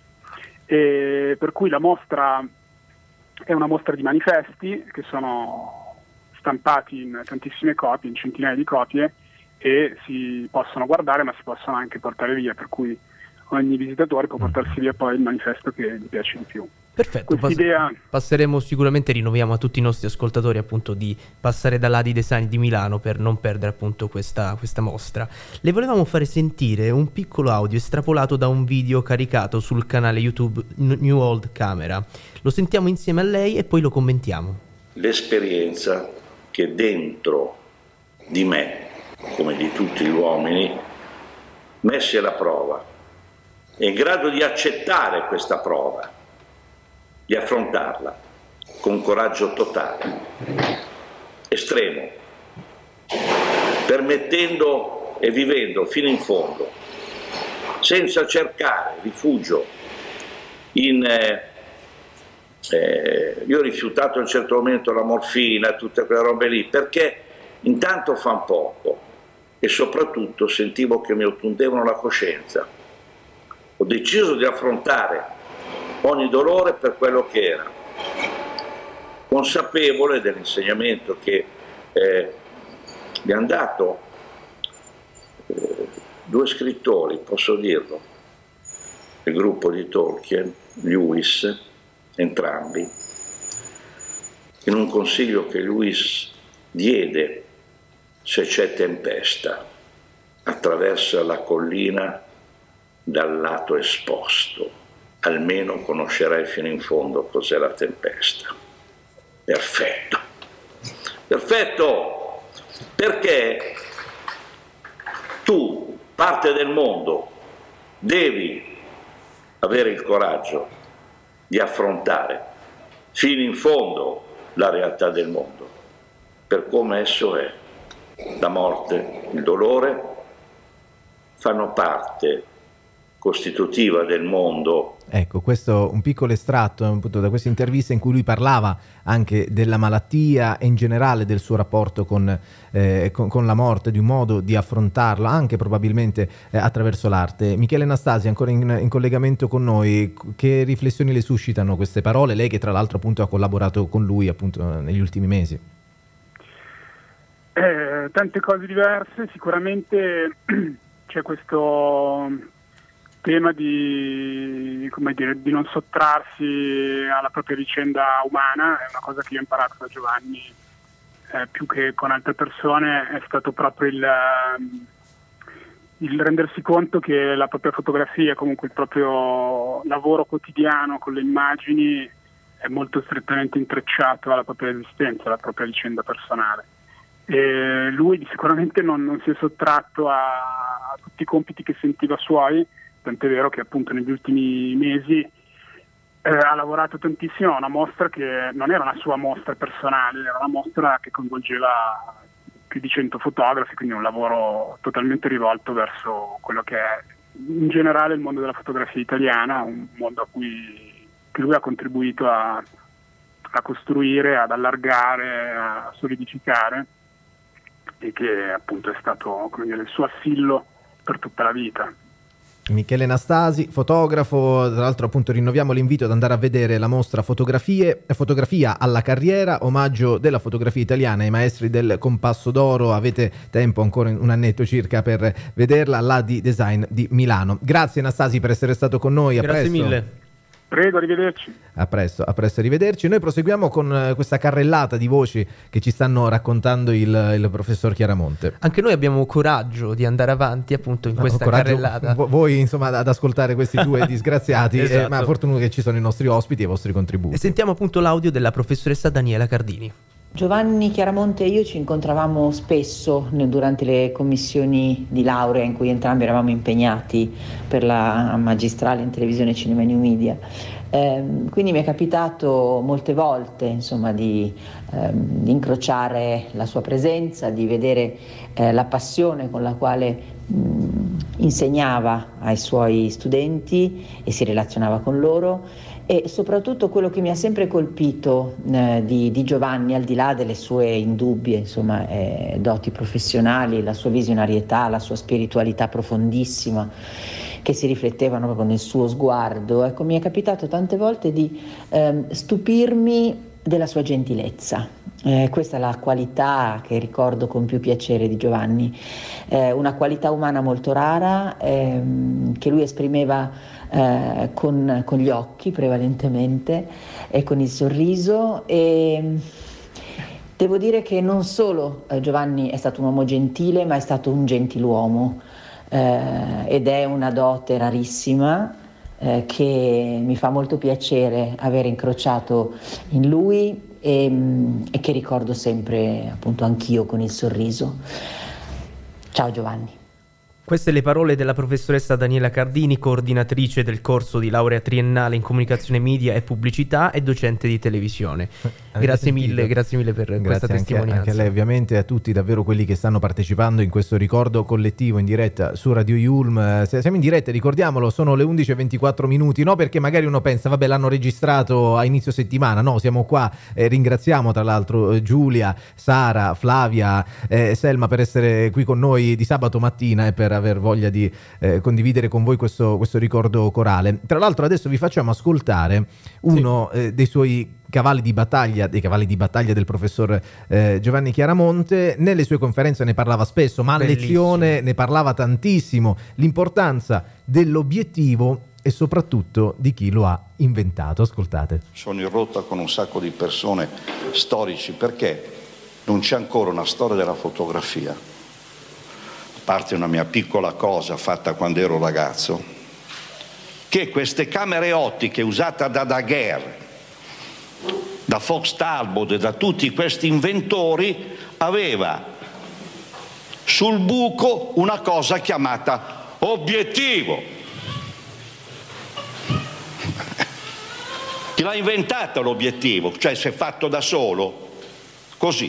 E per cui la mostra è una mostra di manifesti che sono stampati in tantissime copie, in centinaia di copie, e si possono guardare ma si possono anche portare via, per cui ogni visitatore può portarsi via poi il manifesto che gli piace di più. Perfetto, pass- idea... passeremo sicuramente, rinnoviamo a tutti i nostri ascoltatori appunto di passare dall'A D I Design di Milano per non perdere appunto questa, questa mostra. Le volevamo fare sentire un piccolo audio estrapolato da un video caricato sul canale YouTube New Old Camera. Lo sentiamo insieme a lei e poi lo commentiamo. L'esperienza che dentro di me, come di tutti gli uomini, messi alla prova, è in grado di accettare questa prova, di affrontarla con coraggio totale, estremo, permettendo e vivendo fino in fondo, senza cercare rifugio in... Eh, eh, io ho rifiutato a un certo momento la morfina, tutte quelle robe lì, perché intanto fa un poco e soprattutto sentivo che mi ottundevano la coscienza. Ho deciso di affrontare ogni dolore per quello che era, consapevole dell'insegnamento che eh, mi hanno dato eh, due scrittori, posso dirlo, il gruppo di Tolkien, Lewis, entrambi, in un consiglio che Lewis diede: se c'è tempesta, attraversa la collina dal lato esposto, almeno conoscerai fino in fondo cos'è la tempesta. Perfetto, perfetto, perché tu, parte del mondo, devi avere il coraggio di affrontare fino in fondo la realtà del mondo, per come esso è. La morte, il dolore fanno parte costitutiva del mondo. Ecco, questo un piccolo estratto appunto da questa intervista in cui lui parlava anche della malattia e in generale del suo rapporto con, eh, con, con la morte, di un modo di affrontarla anche probabilmente eh, attraverso l'arte. Michele Anastasi, ancora in, in collegamento con noi, che riflessioni le suscitano queste parole? Lei che tra l'altro appunto ha collaborato con lui appunto negli ultimi mesi. Eh, tante cose diverse, sicuramente c'è questo tema di, come dire, di non sottrarsi alla propria vicenda umana. È una cosa che io ho imparato da Giovanni, eh, più che con altre persone, è stato proprio il, il rendersi conto che la propria fotografia, comunque il proprio lavoro quotidiano con le immagini, è molto strettamente intrecciato alla propria esistenza, alla propria vicenda personale. E lui sicuramente non, non si è sottratto a, a tutti i compiti che sentiva suoi, tant'è vero che appunto negli ultimi mesi eh, ha lavorato tantissimo a una mostra che non era una sua mostra personale, era una mostra che coinvolgeva più di cento fotografi, quindi un lavoro totalmente rivolto verso quello che è in generale il mondo della fotografia italiana, un mondo a cui che lui ha contribuito a, a costruire, ad allargare, a solidificare, e che appunto è stato, come dire, il suo assillo per tutta la vita. Michele Nastasi, fotografo, tra l'altro appunto rinnoviamo l'invito ad andare a vedere la mostra Fotografie, Fotografia alla carriera, omaggio della fotografia italiana ai maestri del Compasso d'Oro. Avete tempo, ancora un annetto circa, per vederla, all'A D I Design di Milano. Grazie Nastasi per essere stato con noi, a Grazie presto. mille. Prego, arrivederci. A presto, a presto, arrivederci. Noi proseguiamo con uh, questa carrellata di voci che ci stanno raccontando il, il professor Chiaramonte. Anche noi abbiamo coraggio di andare avanti appunto in questa no, coraggio, carrellata. Vo- voi insomma ad ascoltare questi due disgraziati, Esatto. eh, ma fortunato che ci sono i nostri ospiti e i vostri contributi. E sentiamo appunto l'audio della professoressa Daniela Cardini. Giovanni Chiaramonte e io ci incontravamo spesso durante le commissioni di laurea in cui entrambi eravamo impegnati per la magistrale in televisione, cinema e new media. Eh, quindi mi è capitato molte volte, insomma, di, eh, di incrociare la sua presenza, di vedere eh, la passione con la quale mh, insegnava ai suoi studenti e si relazionava con loro. E soprattutto quello che mi ha sempre colpito eh, di, di Giovanni, al di là delle sue indubbie insomma, eh, doti professionali, la sua visionarietà, la sua spiritualità profondissima, che si riflettevano proprio nel suo sguardo, ecco, mi è capitato tante volte di eh, stupirmi della sua gentilezza. Eh, questa è la qualità che ricordo con più piacere di Giovanni, eh, una qualità umana molto rara, ehm, che lui esprimeva eh, con, con gli occhi prevalentemente e con il sorriso. E devo dire che non solo eh, Giovanni è stato un uomo gentile, ma è stato un gentiluomo, eh, ed è una dote rarissima eh, che mi fa molto piacere aver incrociato in lui e, e che ricordo sempre appunto anch'io con il sorriso. Ciao Giovanni. Queste le parole della professoressa Daniela Cardini, coordinatrice del corso di laurea triennale in comunicazione media e pubblicità e docente di televisione. Avete Grazie sentito? mille, grazie mille per Grazie questa anche, testimonianza. anche a lei, ovviamente, a tutti davvero quelli che stanno partecipando in questo ricordo collettivo in diretta su Radio Yulm. Siamo in diretta, ricordiamolo, sono le undici e ventiquattro minuti, no perché magari uno pensa vabbè l'hanno registrato a inizio settimana, no, siamo qua, eh, ringraziamo tra l'altro eh, Giulia, Sara, Flavia, eh, Selma per essere qui con noi di sabato mattina e per aver voglia di eh, condividere con voi questo, questo ricordo corale. Tra l'altro adesso vi facciamo ascoltare uno sì. eh, dei suoi cavalli di battaglia, dei cavalli di battaglia del professor eh, Giovanni Chiaramonte. Nelle sue conferenze ne parlava spesso, ma a lezione ne parlava tantissimo, l'importanza dell'obiettivo e soprattutto di chi lo ha inventato. Ascoltate. Sono in rotta con un sacco di persone storici perché non c'è ancora una storia della fotografia, a parte una mia piccola cosa fatta quando ero ragazzo, che queste camere ottiche usate da Daguerre, da Fox Talbot e da tutti questi inventori, aveva sul buco una cosa chiamata obiettivo. Chi l'ha inventato l'obiettivo? Cioè si è fatto da solo? Così.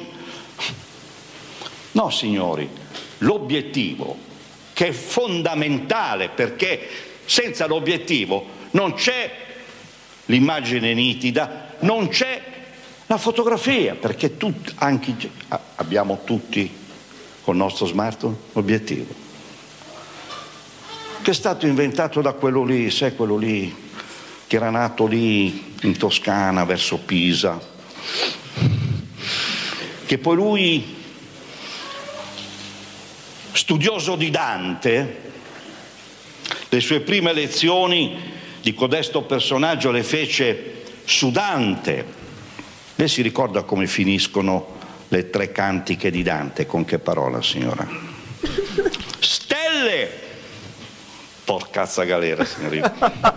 No, signori, l'obiettivo, che è fondamentale, perché senza l'obiettivo non c'è l'immagine nitida, non c'è la fotografia, perché tut, anche, abbiamo tutti col nostro smartphone l'obiettivo, che è stato inventato da quello lì, sai, quello lì che era nato lì in Toscana verso Pisa, che poi lui, studioso di Dante, le sue prime lezioni di codesto personaggio le fece su Dante. Lei si ricorda come finiscono le tre cantiche di Dante? Con che parola, signora? Stelle! Porcazza galera, signorina.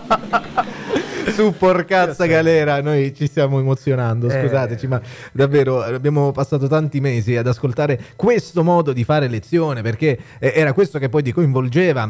Su porcazza galera, noi ci stiamo emozionando, scusateci, eh. ma davvero abbiamo passato tanti mesi ad ascoltare questo modo di fare lezione, perché era questo che poi ti coinvolgeva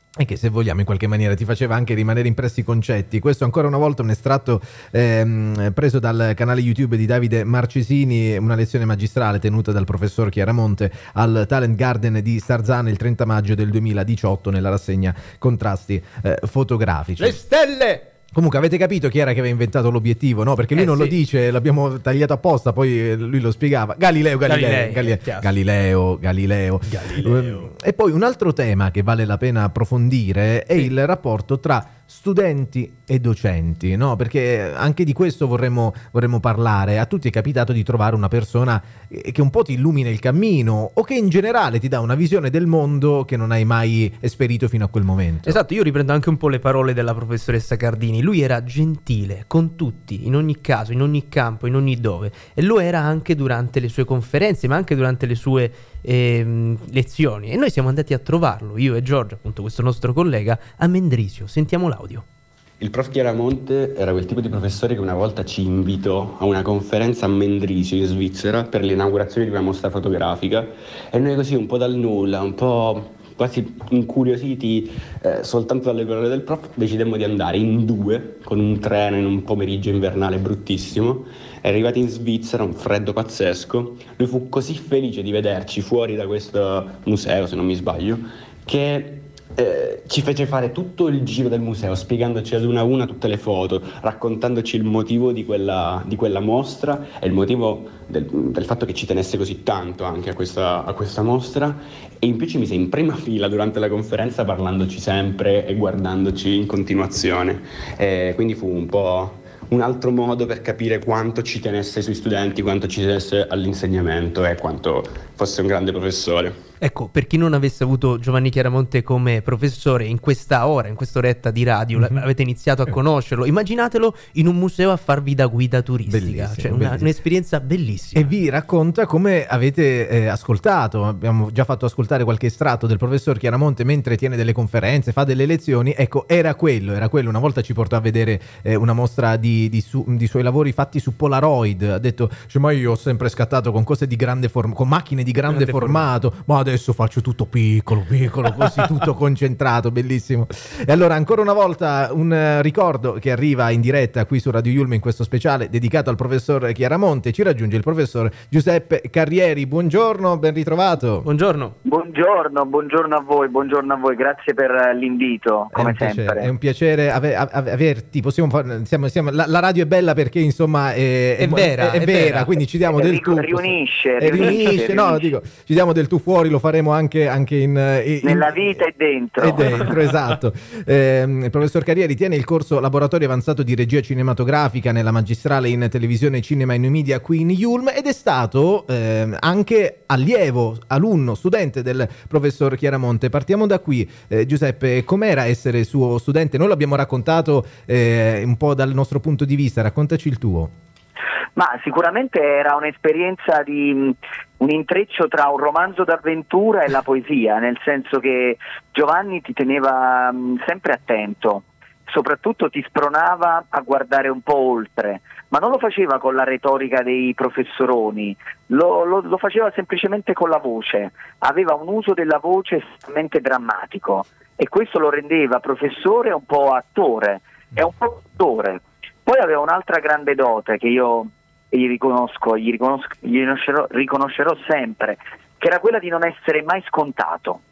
e che, se vogliamo, in qualche maniera ti faceva anche rimanere impressi i concetti. Questo ancora una volta un estratto ehm, preso dal canale YouTube di Davide Marcesini, una lezione magistrale tenuta dal professor Chiaramonte al Talent Garden di Sarzana il trenta maggio del duemiladiciotto nella rassegna Contrasti eh, fotografici. Le stelle! Comunque avete capito chi era che aveva inventato l'obiettivo, no? Perché lui Eh, non sì. lo dice, l'abbiamo tagliato apposta, poi lui lo spiegava. Galileo, Galileo, Galileo, Galileo, Galileo, Galileo. Galileo. E poi un altro tema che vale la pena approfondire è Sì. il rapporto tra studenti e docenti, no? Perché anche di questo vorremmo, vorremmo parlare. A tutti è capitato di trovare una persona che un po' ti illumina il cammino o che in generale ti dà una visione del mondo che non hai mai esperito fino a quel momento. Esatto, io riprendo anche un po' le parole della professoressa Cardini. Lui era gentile con tutti, in ogni caso, in ogni campo, in ogni dove, e lo era anche durante le sue conferenze, ma anche durante le sue ehm, lezioni. E noi siamo andati a trovarlo, io e Giorgio, appunto questo nostro collega, a Mendrisio. Sentiamo l'audio. Il prof Chiaramonte era quel tipo di professore che una volta ci invitò a una conferenza a Mendrisio in Svizzera per l'inaugurazione di una mostra fotografica, e noi così un po' dal nulla, un po' quasi incuriositi eh, soltanto dalle parole del prof, decidemmo di andare in due con un treno in un pomeriggio invernale bruttissimo. Arrivati in Svizzera, un freddo pazzesco, lui fu così felice di vederci fuori da questo museo, se non mi sbaglio, che Eh, ci fece fare tutto il giro del museo, spiegandoci ad una a una tutte le foto, raccontandoci il motivo di quella, di quella mostra e il motivo del, del fatto che ci tenesse così tanto anche a questa, a questa mostra, e in più ci mise in prima fila durante la conferenza parlandoci sempre e guardandoci in continuazione, e quindi fu un po' un altro modo per capire quanto ci tenesse ai suoi studenti, quanto ci tenesse all'insegnamento e quanto fosse un grande professore. Ecco, per chi non avesse avuto Giovanni Chiaramonte come professore in questa ora, in quest'oretta di radio, mm-hmm. avete iniziato a conoscerlo, immaginatelo in un museo a farvi da guida turistica. Bellissimo, cioè una, bellissimo. un'esperienza bellissima. E vi racconta come avete eh, ascoltato. Abbiamo già fatto ascoltare qualche estratto del professor Chiaramonte mentre tiene delle conferenze, fa delle lezioni. Ecco, era quello, era quello. Una volta ci portò a vedere eh, una mostra di, di, su, di suoi lavori fatti su Polaroid. Ha detto, cioè, ma io ho sempre scattato con cose di grande formato, con macchine di grande, grande formato, formato, ma adesso faccio tutto piccolo, piccolo, così tutto concentrato, bellissimo. E allora, ancora una volta, un uh, ricordo che arriva in diretta qui su Radio Yulm in questo speciale dedicato al professor Chiaramonte. Ci raggiunge il professor Giuseppe Carrieri. Buongiorno, ben ritrovato. Buongiorno. Buongiorno, buongiorno a voi, buongiorno a voi, grazie per l'invito, come è sempre. Piacere, è un piacere ave- ave- averti, possiamo far, siamo, siamo, la, la radio è bella perché insomma è, è, è vera, è, è, è vera, vera, quindi ci diamo e del ric- tu. Riunisce, riunisce, riunisce, no, riunisce. dico, ci diamo del tu fuori, lo faremo anche, anche in, in nella vita e dentro. E dentro, esatto. Eh, il professor Carrieri tiene il corso Laboratorio Avanzato di Regia Cinematografica nella magistrale in televisione, cinema e new media qui in Yulm, ed è stato eh, anche allievo, alunno, studente del professor Chiaramonte. Partiamo da qui, eh, Giuseppe, com'era essere suo studente? Noi l'abbiamo raccontato eh, un po' dal nostro punto di vista, raccontaci il tuo. Ma sicuramente era un'esperienza di um, un intreccio tra un romanzo d'avventura e la poesia, nel senso che Giovanni ti teneva um, sempre attento, soprattutto ti spronava a guardare un po' oltre, ma non lo faceva con la retorica dei professoroni, lo, lo, lo faceva semplicemente con la voce, aveva un uso della voce estremamente drammatico e questo lo rendeva professore e un po' attore, è un po' attore. Poi aveva un'altra grande dote che io gli riconosco, gli, riconosco, gli riconoscerò, riconoscerò sempre, che era quella di non essere mai scontato,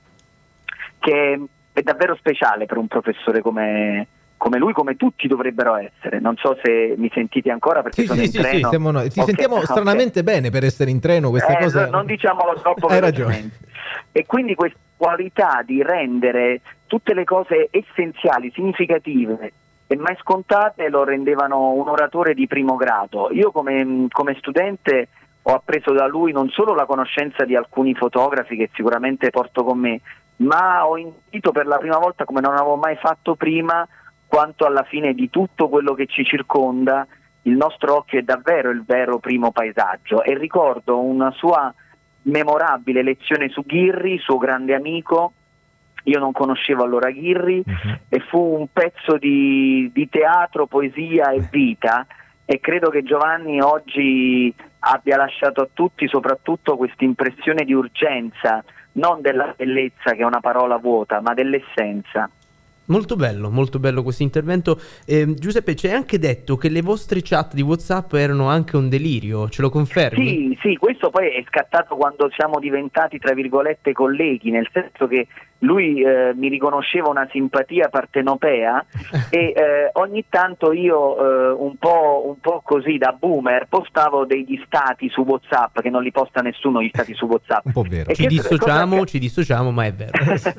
che è davvero speciale per un professore come, come lui, come tutti dovrebbero essere. Non so se mi sentite ancora perché sì, sono sì, in sì, treno. Sì, siamo noi. Ti okay, sentiamo stranamente okay. bene per essere in treno, questa eh, cosa... Non diciamolo troppo Hai velocemente. ragione. E quindi questa qualità di rendere tutte le cose essenziali, significative e mai scontate lo rendevano un oratore di primo grado. Io come, come studente ho appreso da lui non solo la conoscenza di alcuni fotografi che sicuramente porto con me, ma ho intuito per la prima volta, come non avevo mai fatto prima, quanto alla fine di tutto quello che ci circonda il nostro occhio è davvero il vero primo paesaggio. E ricordo una sua memorabile lezione su Ghirri, suo grande amico. Io non conoscevo allora Ghirri, uh-huh. e fu un pezzo di, di teatro, poesia e vita, e credo che Giovanni oggi abbia lasciato a tutti soprattutto questa impressione di urgenza non della bellezza, che è una parola vuota, ma dell'essenza. Molto bello, molto bello questo intervento. Eh, Giuseppe, ci hai anche detto che le vostre chat di WhatsApp erano anche un delirio, ce lo confermi? Sì, sì, questo poi è scattato quando siamo diventati, tra virgolette, colleghi, nel senso che lui eh, mi riconosceva una simpatia partenopea e eh, ogni tanto io eh, un po', un po' così da boomer postavo degli stati su WhatsApp, che non li posta nessuno gli stati su WhatsApp. Un po' vero. E Ci dissociamo, che... ci dissociamo, ma è vero.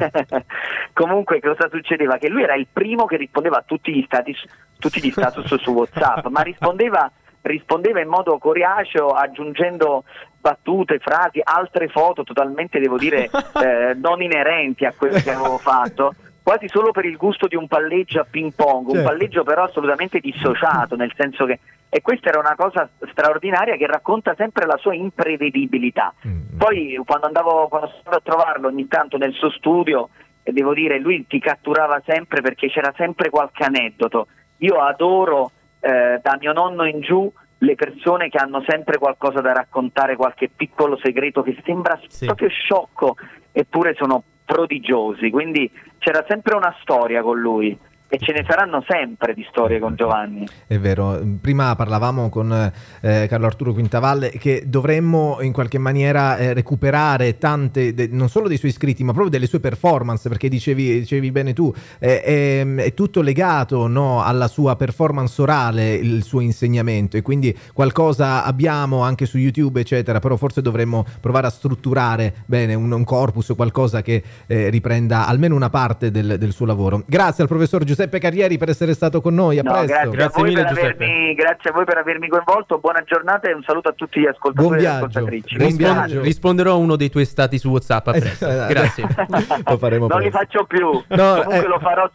Comunque cosa succedeva? Che lui era il primo che rispondeva a tutti gli stati, tutti gli status su WhatsApp, ma rispondeva rispondeva in modo coriaceo, aggiungendo battute, frasi, altre foto totalmente, devo dire, eh, non inerenti a quello che avevo fatto, quasi solo per il gusto di un palleggio a ping pong, un certo. palleggio però assolutamente dissociato, nel senso che, e questa era una cosa straordinaria che racconta sempre la sua imprevedibilità. Mm. Poi quando andavo, quando stavo a trovarlo ogni tanto nel suo studio, e devo dire, lui ti catturava sempre perché c'era sempre qualche aneddoto. Io adoro eh, da mio nonno in giù le persone che hanno sempre qualcosa da raccontare, qualche piccolo segreto che sembra sì. proprio sciocco, eppure sono prodigiosi, quindi c'era sempre una storia con lui. E ce ne saranno sempre di storie con Giovanni. È vero, prima parlavamo con eh, Carlo Arturo Quintavalle che dovremmo in qualche maniera eh, recuperare tante, de, non solo dei suoi scritti, ma proprio delle sue performance, perché dicevi, dicevi bene tu, eh, è, è tutto legato, no, alla sua performance orale, il suo insegnamento, e quindi qualcosa abbiamo anche su YouTube, eccetera, però forse dovremmo provare a strutturare bene un, un corpus, qualcosa che eh, riprenda almeno una parte del, del suo lavoro. Grazie al professor Giuseppe Giuseppe Carrieri per essere stato con noi, a no, presto. Grazie, grazie, a voi mille, per avermi, grazie a voi per avermi coinvolto, buona giornata e un saluto a tutti gli ascoltatori Buon e viaggio. ascoltatrici. Buon Rispond- viaggio. risponderò a uno dei tuoi stati su WhatsApp a presto. Grazie. Lo faremo non presto. li faccio più, no, comunque eh. lo farò.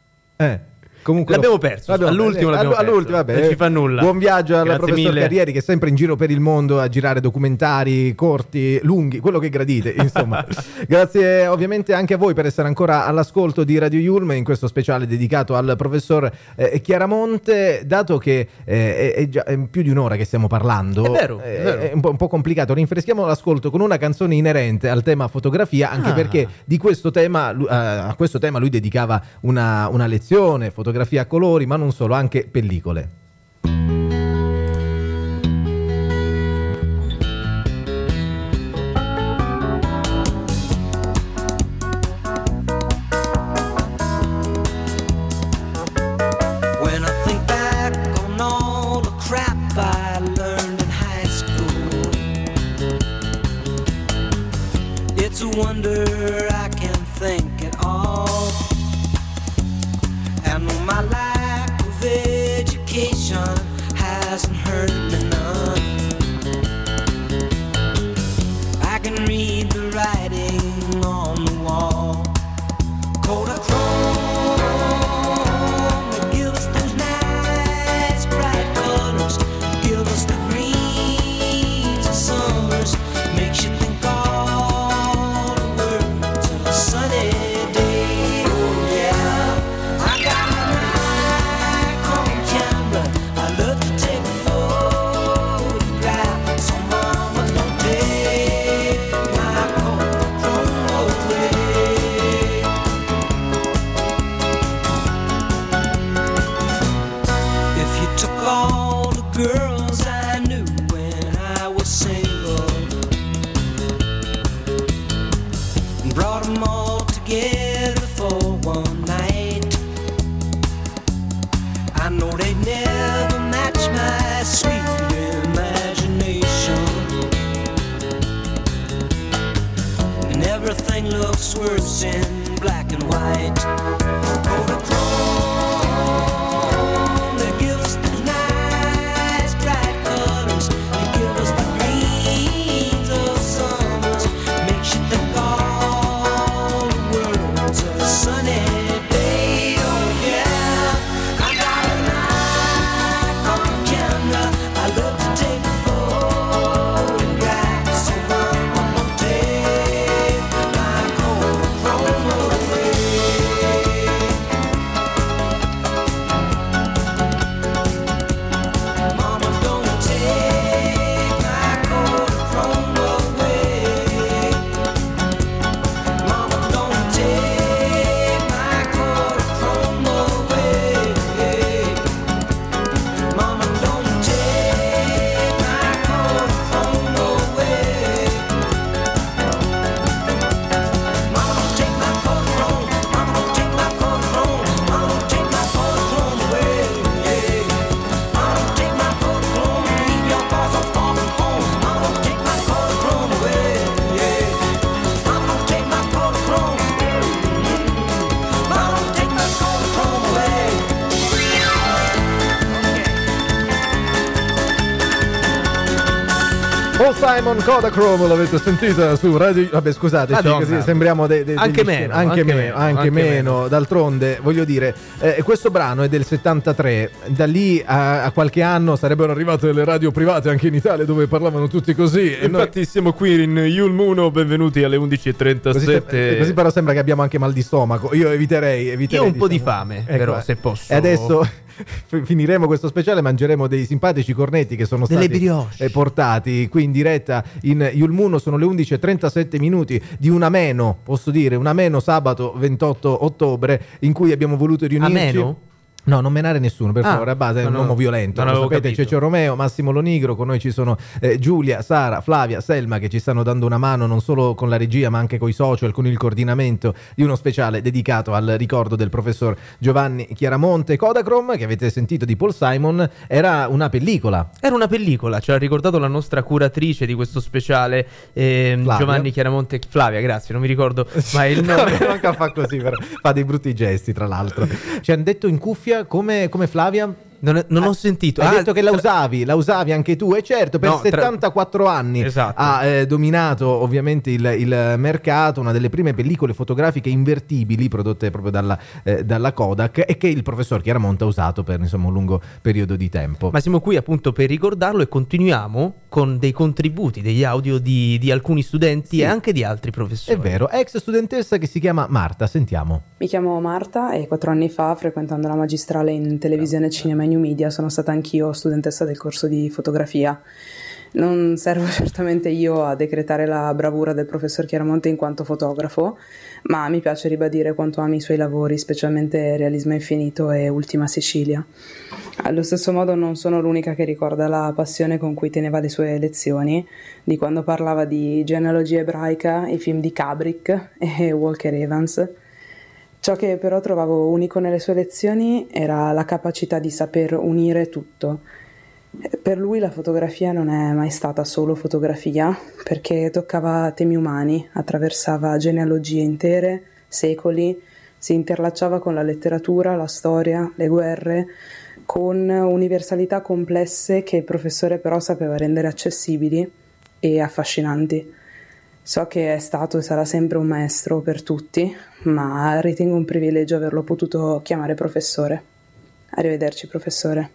Eh. Comunque l'abbiamo lo... perso, l'abbiamo... all'ultimo l'abbiamo all- all'ultimo, perso, vabbè. non ci fa nulla. Buon viaggio al Grazie professor mille. Carrieri, che è sempre in giro per il mondo a girare documentari corti, lunghi, quello che gradite, insomma. Grazie ovviamente anche a voi per essere ancora all'ascolto di Radio Yulm in questo speciale dedicato al professor eh, Chiaramonte. Dato che eh, è, è già è più di un'ora che stiamo parlando, è, vero, eh, è, vero. è un po', un po' complicato, rinfreschiamo l'ascolto con una canzone inerente al tema fotografia, anche ah. perché di questo tema, uh, a questo tema lui dedicava una, una lezione, fotografia a colori, ma non solo, anche pellicole. When I think back on all the crap I learned in high school, it's a wonder I can think at all. I know my lack of education hasn't hurt me none. I can read the writing on the wall. Kodachrome, they give us those nice bright colors, give us the greens of summers, makes you think all the words of a sunny day. Oh yeah, I got girls I knew when I was single and brought them all together for one night. I know they'd never match my sweet imagination, and everything looks worse in black and white. Away. Paul Simon, Kodachrome, l'avete sentita su Radio... Vabbè, scusateci, così sembriamo de- de- anche, degli... meno, anche, anche meno, meno, anche, anche meno. meno. D'altronde, voglio dire, eh, questo brano è del settantatré, da lì a, a qualche anno sarebbero arrivate le radio private anche in Italia dove parlavano tutti così. E infatti noi... siamo qui in Yulmuno, benvenuti alle undici e trentasette. Così, così però sembra che abbiamo anche mal di stomaco. Io eviterei, eviterei Io ho un po' diciamo... di fame, ecco, però se posso. E adesso finiremo questo speciale, mangeremo dei simpatici cornetti che sono Delle stati brioche. eh, portati qui in diretta in Yulmuno. Sono le undici e trentasette minuti di un ameno, posso dire, un ameno sabato ventotto ottobre in cui abbiamo voluto riunirci. Ameno? No, non menare nessuno, per Ah, favore, a base è un no, uomo violento. non Lo avevo sapete, capito. Ceccio Romeo, Massimo Lonigro, con noi ci sono eh, Giulia, Sara, Flavia, Selma che ci stanno dando una mano non solo con la regia ma anche con i social, con il coordinamento di uno speciale dedicato al ricordo del professor Giovanni Chiaramonte. Kodachrome, che avete sentito di Paul Simon, era una pellicola. Era una pellicola, ci ha ricordato la nostra curatrice di questo speciale, ehm, Flavia. Giovanni Chiaramonte. Flavia, grazie, non mi ricordo mai il nome. Manca fa così, però fa dei brutti gesti, tra l'altro. Ci hanno detto in cuffia come, come Flavia. Non, non ho sentito. Hai Ah, detto che la usavi, la usavi anche tu, e certo, per No, tra- settantaquattro anni Esatto. ha eh, dominato ovviamente il, il mercato, una delle prime pellicole fotografiche invertibili prodotte proprio dalla, eh, dalla Kodak, e che il professor Chiaramonte ha usato per insomma un lungo periodo di tempo. Ma siamo qui appunto per ricordarlo e continuiamo con dei contributi, degli audio di, di alcuni studenti Sì. e anche di altri professori. È vero, ex studentessa che si chiama Marta, sentiamo. Mi chiamo Marta e quattro anni fa, frequentando la magistrale in televisione, cinema e new media, sono stata anch'io studentessa del corso di fotografia. Non servo certamente io a decretare la bravura del professor Chiaramonte in quanto fotografo, ma mi piace ribadire quanto ami i suoi lavori, specialmente Realismo Infinito e Ultima Sicilia. Allo stesso modo non sono l'unica che ricorda la passione con cui teneva le sue lezioni, di quando parlava di genealogia ebraica, i film di Kubrick e Walker Evans. Ciò che però trovavo unico nelle sue lezioni era la capacità di saper unire tutto. Per lui la fotografia non è mai stata solo fotografia, perché toccava temi umani, attraversava genealogie intere, secoli, si interlacciava con la letteratura, la storia, le guerre, con universalità complesse che il professore però sapeva rendere accessibili e affascinanti. So che è stato e sarà sempre un maestro per tutti, ma ritengo un privilegio averlo potuto chiamare professore. Arrivederci, professore.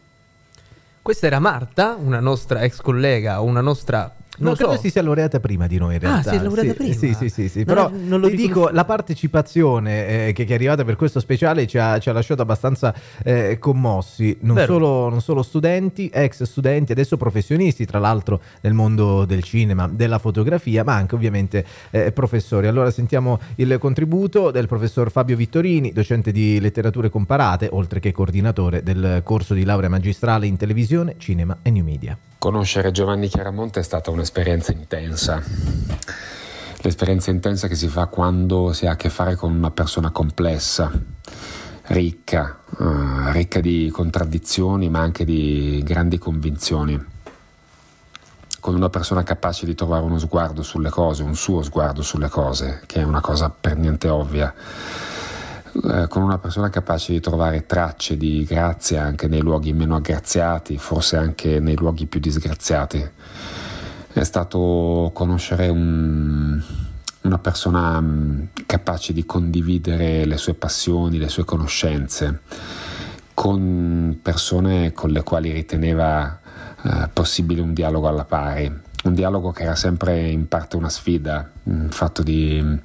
Questa era Marta, una nostra ex collega, una nostra... No, Non credo so. si sia laureata prima di noi in Ah, realtà. si è laureata sì, prima? Sì, sì, sì, sì. Non- Però non l'ho ti dico, riconosciuta. la partecipazione eh, che, che è arrivata per questo speciale ci ha, ci ha lasciato abbastanza eh, commossi. Non Vero. solo, non solo studenti, ex studenti, adesso professionisti, tra l'altro nel mondo del cinema, della fotografia, ma anche ovviamente eh, professori. Allora sentiamo il contributo del professor Fabio Vittorini, docente di letterature comparate, oltre che coordinatore del corso di laurea magistrale in televisione, cinema e new media. Conoscere Giovanni Chiaramonte è stata un'esperienza intensa, l'esperienza intensa che si fa quando si ha a che fare con una persona complessa, ricca, uh, ricca di contraddizioni ma anche di grandi convinzioni, con una persona capace di trovare uno sguardo sulle cose, un suo sguardo sulle cose, che è una cosa per niente ovvia. Eh, con una persona capace di trovare tracce di grazia anche nei luoghi meno aggraziati, forse anche nei luoghi più disgraziati. È stato conoscere un, una persona mh, capace di condividere le sue passioni, le sue conoscenze, con persone con le quali riteneva eh, possibile un dialogo alla pari, un dialogo che era sempre in parte una sfida, un fatto di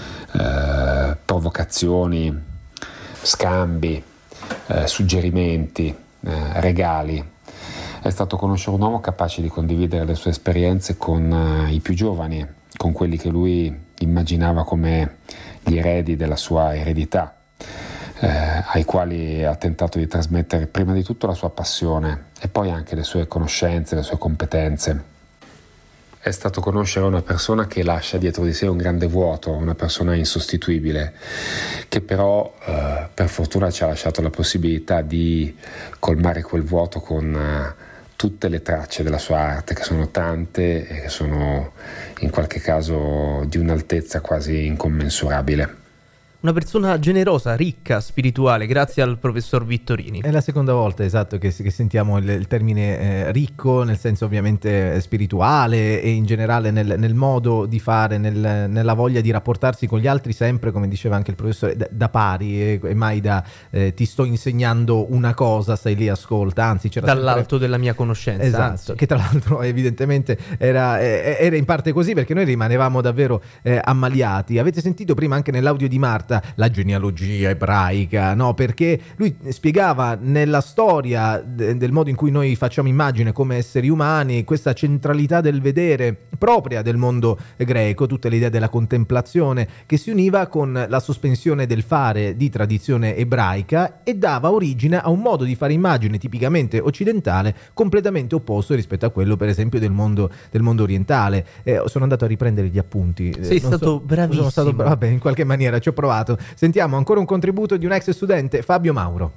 Eh, provocazioni, scambi, eh, suggerimenti, eh, regali. È stato conoscere un uomo capace di condividere le sue esperienze con eh, i più giovani, con quelli che lui immaginava come gli eredi della sua eredità, eh, ai quali ha tentato di trasmettere prima di tutto la sua passione e poi anche le sue conoscenze, le sue competenze. È stato conoscere una persona che lascia dietro di sé un grande vuoto, una persona insostituibile, che però eh, per fortuna ci ha lasciato la possibilità di colmare quel vuoto con eh, tutte le tracce della sua arte, che sono tante e che sono in qualche caso di un'altezza quasi incommensurabile. una persona generosa, ricca, spirituale, grazie al professor Vittorini. È la seconda volta, esatto, che, che sentiamo il, il termine eh, ricco, nel senso ovviamente eh, spirituale e in generale nel, nel modo di fare, nel, nella voglia di rapportarsi con gli altri sempre, come diceva anche il professore, da, da pari e, e mai da eh, ti sto insegnando una cosa, stai lì, ascolta, anzi c'era dall'alto sempre... della mia conoscenza, esatto, anzi. Che tra l'altro evidentemente era, eh, era in parte così, perché noi rimanevamo davvero eh, ammaliati. Avete sentito prima anche nell'audio di Marta la genealogia ebraica, no? Perché lui spiegava nella storia de- del modo in cui noi facciamo immagine come esseri umani questa centralità del vedere propria del mondo greco, tutta l'idea della contemplazione che si univa con la sospensione del fare di tradizione ebraica e dava origine a un modo di fare immagine tipicamente occidentale completamente opposto rispetto a quello per esempio del mondo, del mondo orientale. Eh, sono andato a riprendere gli appunti. Sei Non stato so- bravissimo. Sono stato bra- vabbè, in qualche maniera ci ho provato. Sentiamo ancora un contributo di un ex studente, Fabio Mauro.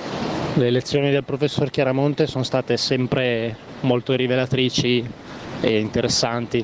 Le lezioni del professor Chiaramonte sono state sempre molto rivelatrici e interessanti,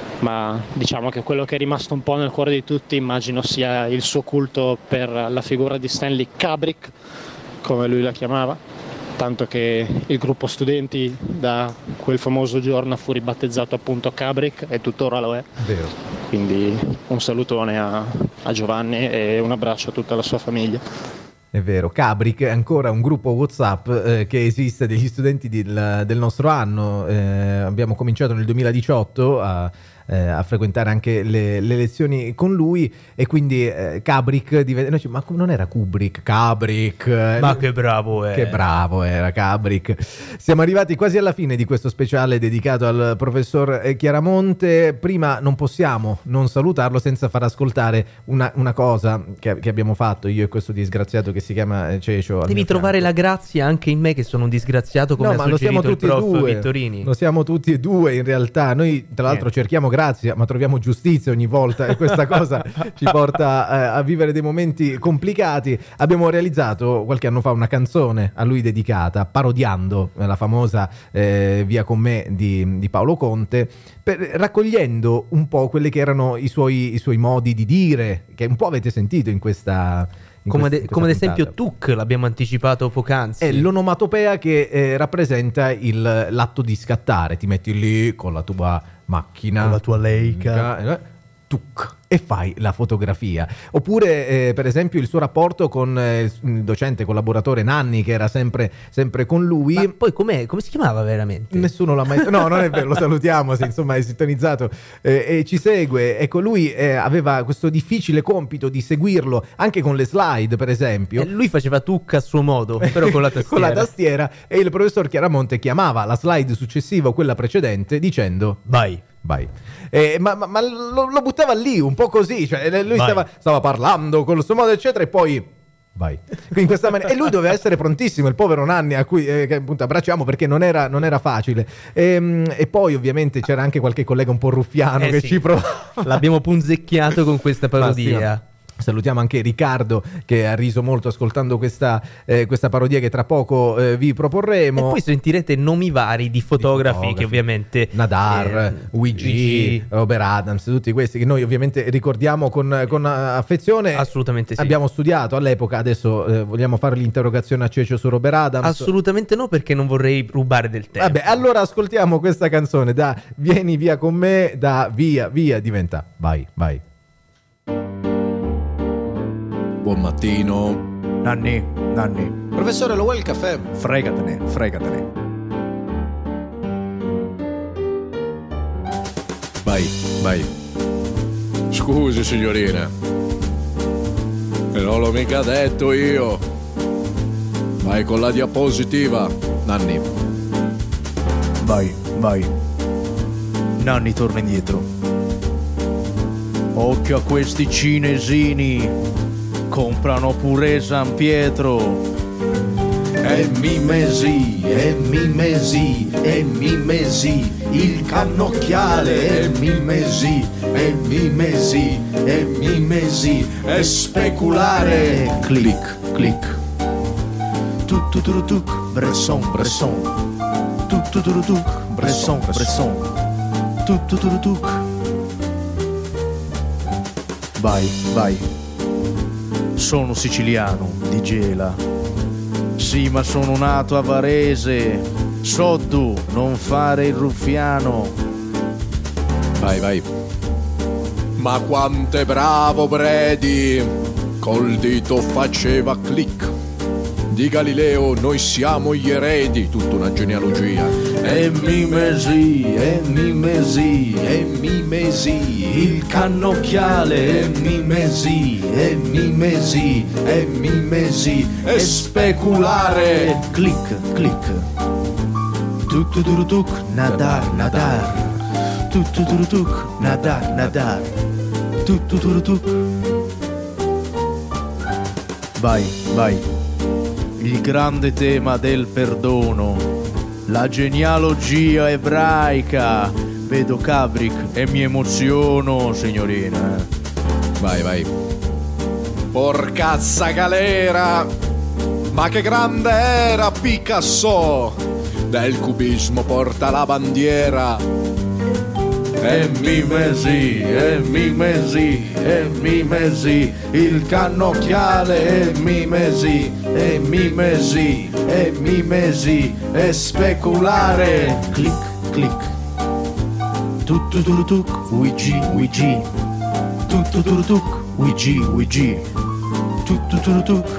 ma diciamo che quello che è rimasto un po' nel cuore di tutti immagino sia il suo culto per la figura di Stanley Kubrick, come lui la chiamava, tanto che il gruppo studenti da quel famoso giorno fu ribattezzato appunto Kubrick e tuttora lo è. Vero. Quindi un salutone a, a Giovanni e un abbraccio a tutta la sua famiglia. È vero, Kubrick è ancora un gruppo WhatsApp eh, che esiste degli studenti del, del nostro anno. Eh, abbiamo cominciato nel duemiladiciotto a, eh, a frequentare anche le, le lezioni con lui e quindi eh, Kubrick diventa... noi diciamo, ma non era Kubrick? Kubrick! eh, Ma che bravo è. Che bravo era Kubrick. Siamo arrivati quasi alla fine di questo speciale dedicato al professor eh, Chiaramonte. Prima non possiamo non salutarlo senza far ascoltare una, una cosa che, che abbiamo fatto io e questo disgraziato che si chiama eh, Cecio. al Devi mio trovare fianco. la grazia anche in me che sono un disgraziato come No, ha ma lo siamo suggerito il tutti e prof due. Vittorini. Lo siamo tutti e due in realtà. Noi tra l'altro Niente. cerchiamo grazia, ma troviamo giustizia ogni volta e questa cosa ci porta eh, a vivere dei momenti complicati. Abbiamo realizzato qualche anno fa una canzone a lui dedicata, parodiando la famosa eh, Via con me di, di Paolo Conte, per, raccogliendo un po' quelli che erano i suoi, i suoi modi di dire, che un po' avete sentito in questa... in Come, questa- de- in come ad questa esempio puntata. Tuc, l'abbiamo anticipato poc'anzi. È l'onomatopea che eh, rappresenta il, l'atto di scattare. Ti metti lì con la tua macchina, Con la tua Leica. eh, tuc, e fai la fotografia. Oppure eh, per esempio il suo rapporto con eh, il docente collaboratore Nanni, che era sempre, sempre con lui. Ma poi com'è? Come si chiamava veramente? Nessuno l'ha mai... No, non è vero, lo salutiamo se insomma è sintonizzato eh, e ci segue. Ecco, lui eh, aveva questo difficile compito di seguirlo anche con le slide, per esempio. E lui faceva Tuc a suo modo, però con la tastiera. con la tastiera, e il professor Chiaramonte chiamava la slide successiva o quella precedente dicendo vai. Vai. Eh, ma ma- ma lo, lo buttava lì un po' così, cioè lui Vai. stava, stava parlando col suo modo eccetera e poi vai. Quindi in questa maniera, e lui doveva essere prontissimo, il povero Nanni a cui eh, che appunto abbracciamo perché non era, non era facile. Ehm, e poi ovviamente c'era anche qualche collega un po' ruffiano Eh che sì. ci provava. L'abbiamo punzecchiato con questa Ma sì, parodia. ma- Salutiamo anche Riccardo che ha riso molto ascoltando questa, eh, questa parodia che tra poco eh, vi proporremo. E poi sentirete nomi vari di fotografi, fotografi. che ovviamente Nadar, eh, W G, Robert Adams, tutti questi che noi ovviamente ricordiamo con, con affezione. Assolutamente sì. Abbiamo studiato all'epoca, adesso eh, vogliamo fare l'interrogazione a Cecio su Robert Adams. Assolutamente no, perché non vorrei rubare del tempo. Vabbè, allora ascoltiamo questa canzone da Vieni via con me, da Via Via diventa Vai, vai. Buon mattino. Nanni, Nanni, Professore, lo vuoi il caffè? fregatene, fregatene. Vai, vai. Scusi, signorina. E non l'ho mica detto io. Vai con la diapositiva, Nanni. Vai, vai. Nanni torna indietro. Occhio a questi cinesini. Comprano pure San Pietro. E mimesi, e mimesi, e mimesi, il cannocchiale, e mimesi, e mimesi, e mimesi, e speculare. Clic, clic. Tu tu tu tu, Bresson, Bresson. Tu tu tu tu, Bresson, Bresson. Tu tu tu tu. Vai, vai. sono siciliano di Gela. Sì, ma sono nato a Varese. Soddu, non fare il ruffiano. Vai, vai. Ma quanto è bravo Brady, col dito faceva click. Di Galileo noi siamo gli eredi, tutta una genealogia. E mimesi, e mimesi, e mimesi, il cannocchiale, e mimesi, e mimesi, e mimesi, e speculare. Click, click. Tututurutuk, nadar, nadar. Tututurutuk, nadar, nadar. Tututurutuk. Vai, vai. Il grande tema del perdono, la genealogia ebraica. Vedo Kubrick e mi emoziono, signorina. Vai, vai. Porcazza galera, ma che grande era Picasso, del cubismo porta la bandiera. E mimesi, e mimesi, e mimesi, il cannocchiale, e mimesi, e mimesi, e mimesi, e speculare. Click, click. Tututurutuk, uigi, uigi. Tututurutuk, uigi, uigi. Tututurutuk.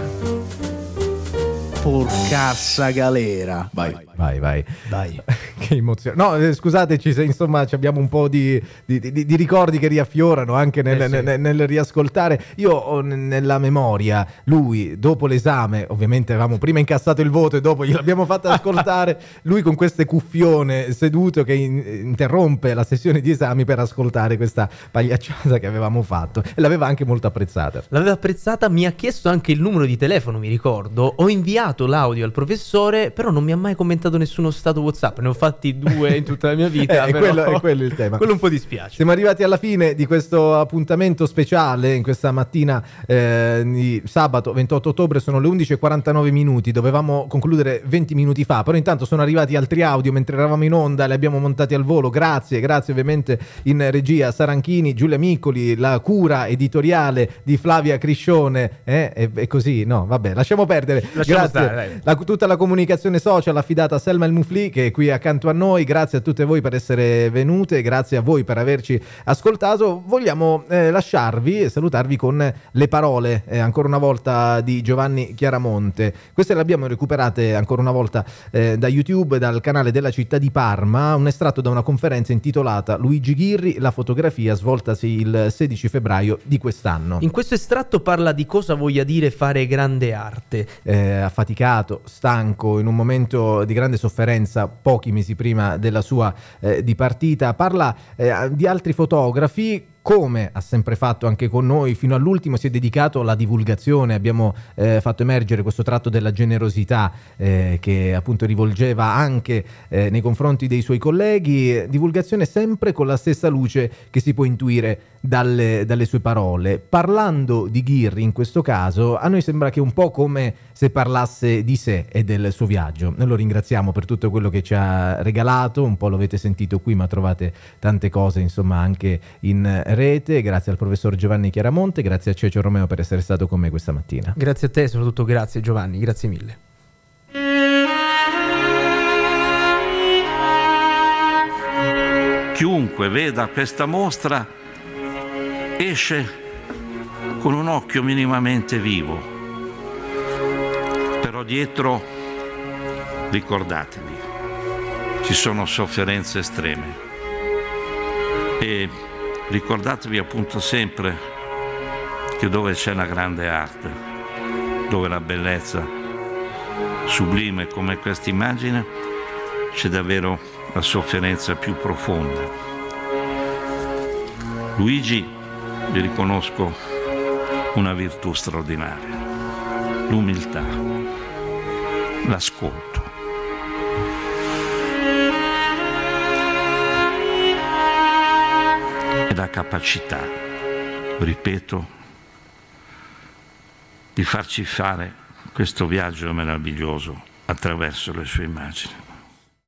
Porcassa galera. Vai, vai, vai. Dai. Che emozione. No, eh, scusateci se insomma ci abbiamo un po' di, di, di, di ricordi che riaffiorano anche nel, Eh sì. nel, nel riascoltare. Io ho n- nella memoria lui, dopo l'esame, ovviamente avevamo prima incassato il voto e dopo gliel'abbiamo fatto ascoltare, lui con queste cuffione seduto che in- interrompe la sessione di esami per ascoltare questa pagliacciata che avevamo fatto, e l'aveva anche molto apprezzata. L'aveva apprezzata, mi ha chiesto anche il numero di telefono, mi ricordo. Ho inviato l'audio al professore, però non mi ha mai commentato nessuno stato WhatsApp. Ne ho fatti due in tutta la mia vita. Eh, è, però quello, è quello il tema. Quello un po' dispiace. Siamo arrivati alla fine di questo appuntamento speciale in questa mattina eh, di sabato ventotto ottobre. Sono le undici e quarantanove minuti. Dovevamo concludere venti minuti fa, però intanto sono arrivati altri audio mentre eravamo in onda, li abbiamo montati al volo. Grazie, grazie ovviamente in regia Saranchini, Giulia Miccoli, la cura editoriale di Flavia Criscione, eh? e, e così, no, vabbè, lasciamo perdere. Lasciamo Grazie. stare, dai. La, tutta la comunicazione social affidata a Selma El Mufli, che è qui accanto a noi. Grazie a tutte voi per essere venute, grazie a voi per averci ascoltato. Vogliamo eh, lasciarvi e salutarvi con le parole eh, ancora una volta di Giovanni Chiaramonte. Queste le abbiamo recuperate ancora una volta eh, da YouTube, dal canale della città di Parma, un estratto da una conferenza intitolata Luigi Ghirri, la fotografia, svoltasi il sedici febbraio di quest'anno. In questo estratto parla di cosa voglia dire fare grande arte. Eh, affaticato, stanco, in un momento di grande sofferenza, pochi mesi prima della sua eh, dipartita, parla eh, di altri fotografi. Come ha sempre fatto anche con noi, fino all'ultimo si è dedicato alla divulgazione. Abbiamo eh, fatto emergere questo tratto della generosità eh, che appunto rivolgeva anche eh, nei confronti dei suoi colleghi, divulgazione sempre con la stessa luce che si può intuire dalle, dalle sue parole. Parlando di Ghirri in questo caso, a noi sembra che un po' come se parlasse di sé e del suo viaggio. Noi lo ringraziamo per tutto quello che ci ha regalato, un po' lo avete sentito qui, ma trovate tante cose insomma anche in rete. Grazie al professor Giovanni Chiaramonte, grazie a Cecio Romeo per essere stato con me questa mattina. Grazie a te, soprattutto grazie Giovanni, grazie mille. Chiunque veda questa mostra esce con un occhio minimamente vivo, però dietro, ricordatevi, ci sono sofferenze estreme e ricordatevi appunto sempre che dove c'è la grande arte, dove la bellezza sublime come questa immagine, c'è davvero la sofferenza più profonda. Luigi, vi riconosco una virtù straordinaria, l'umiltà, l'ascolto. E la capacità, ripeto, di farci fare questo viaggio meraviglioso attraverso le sue immagini.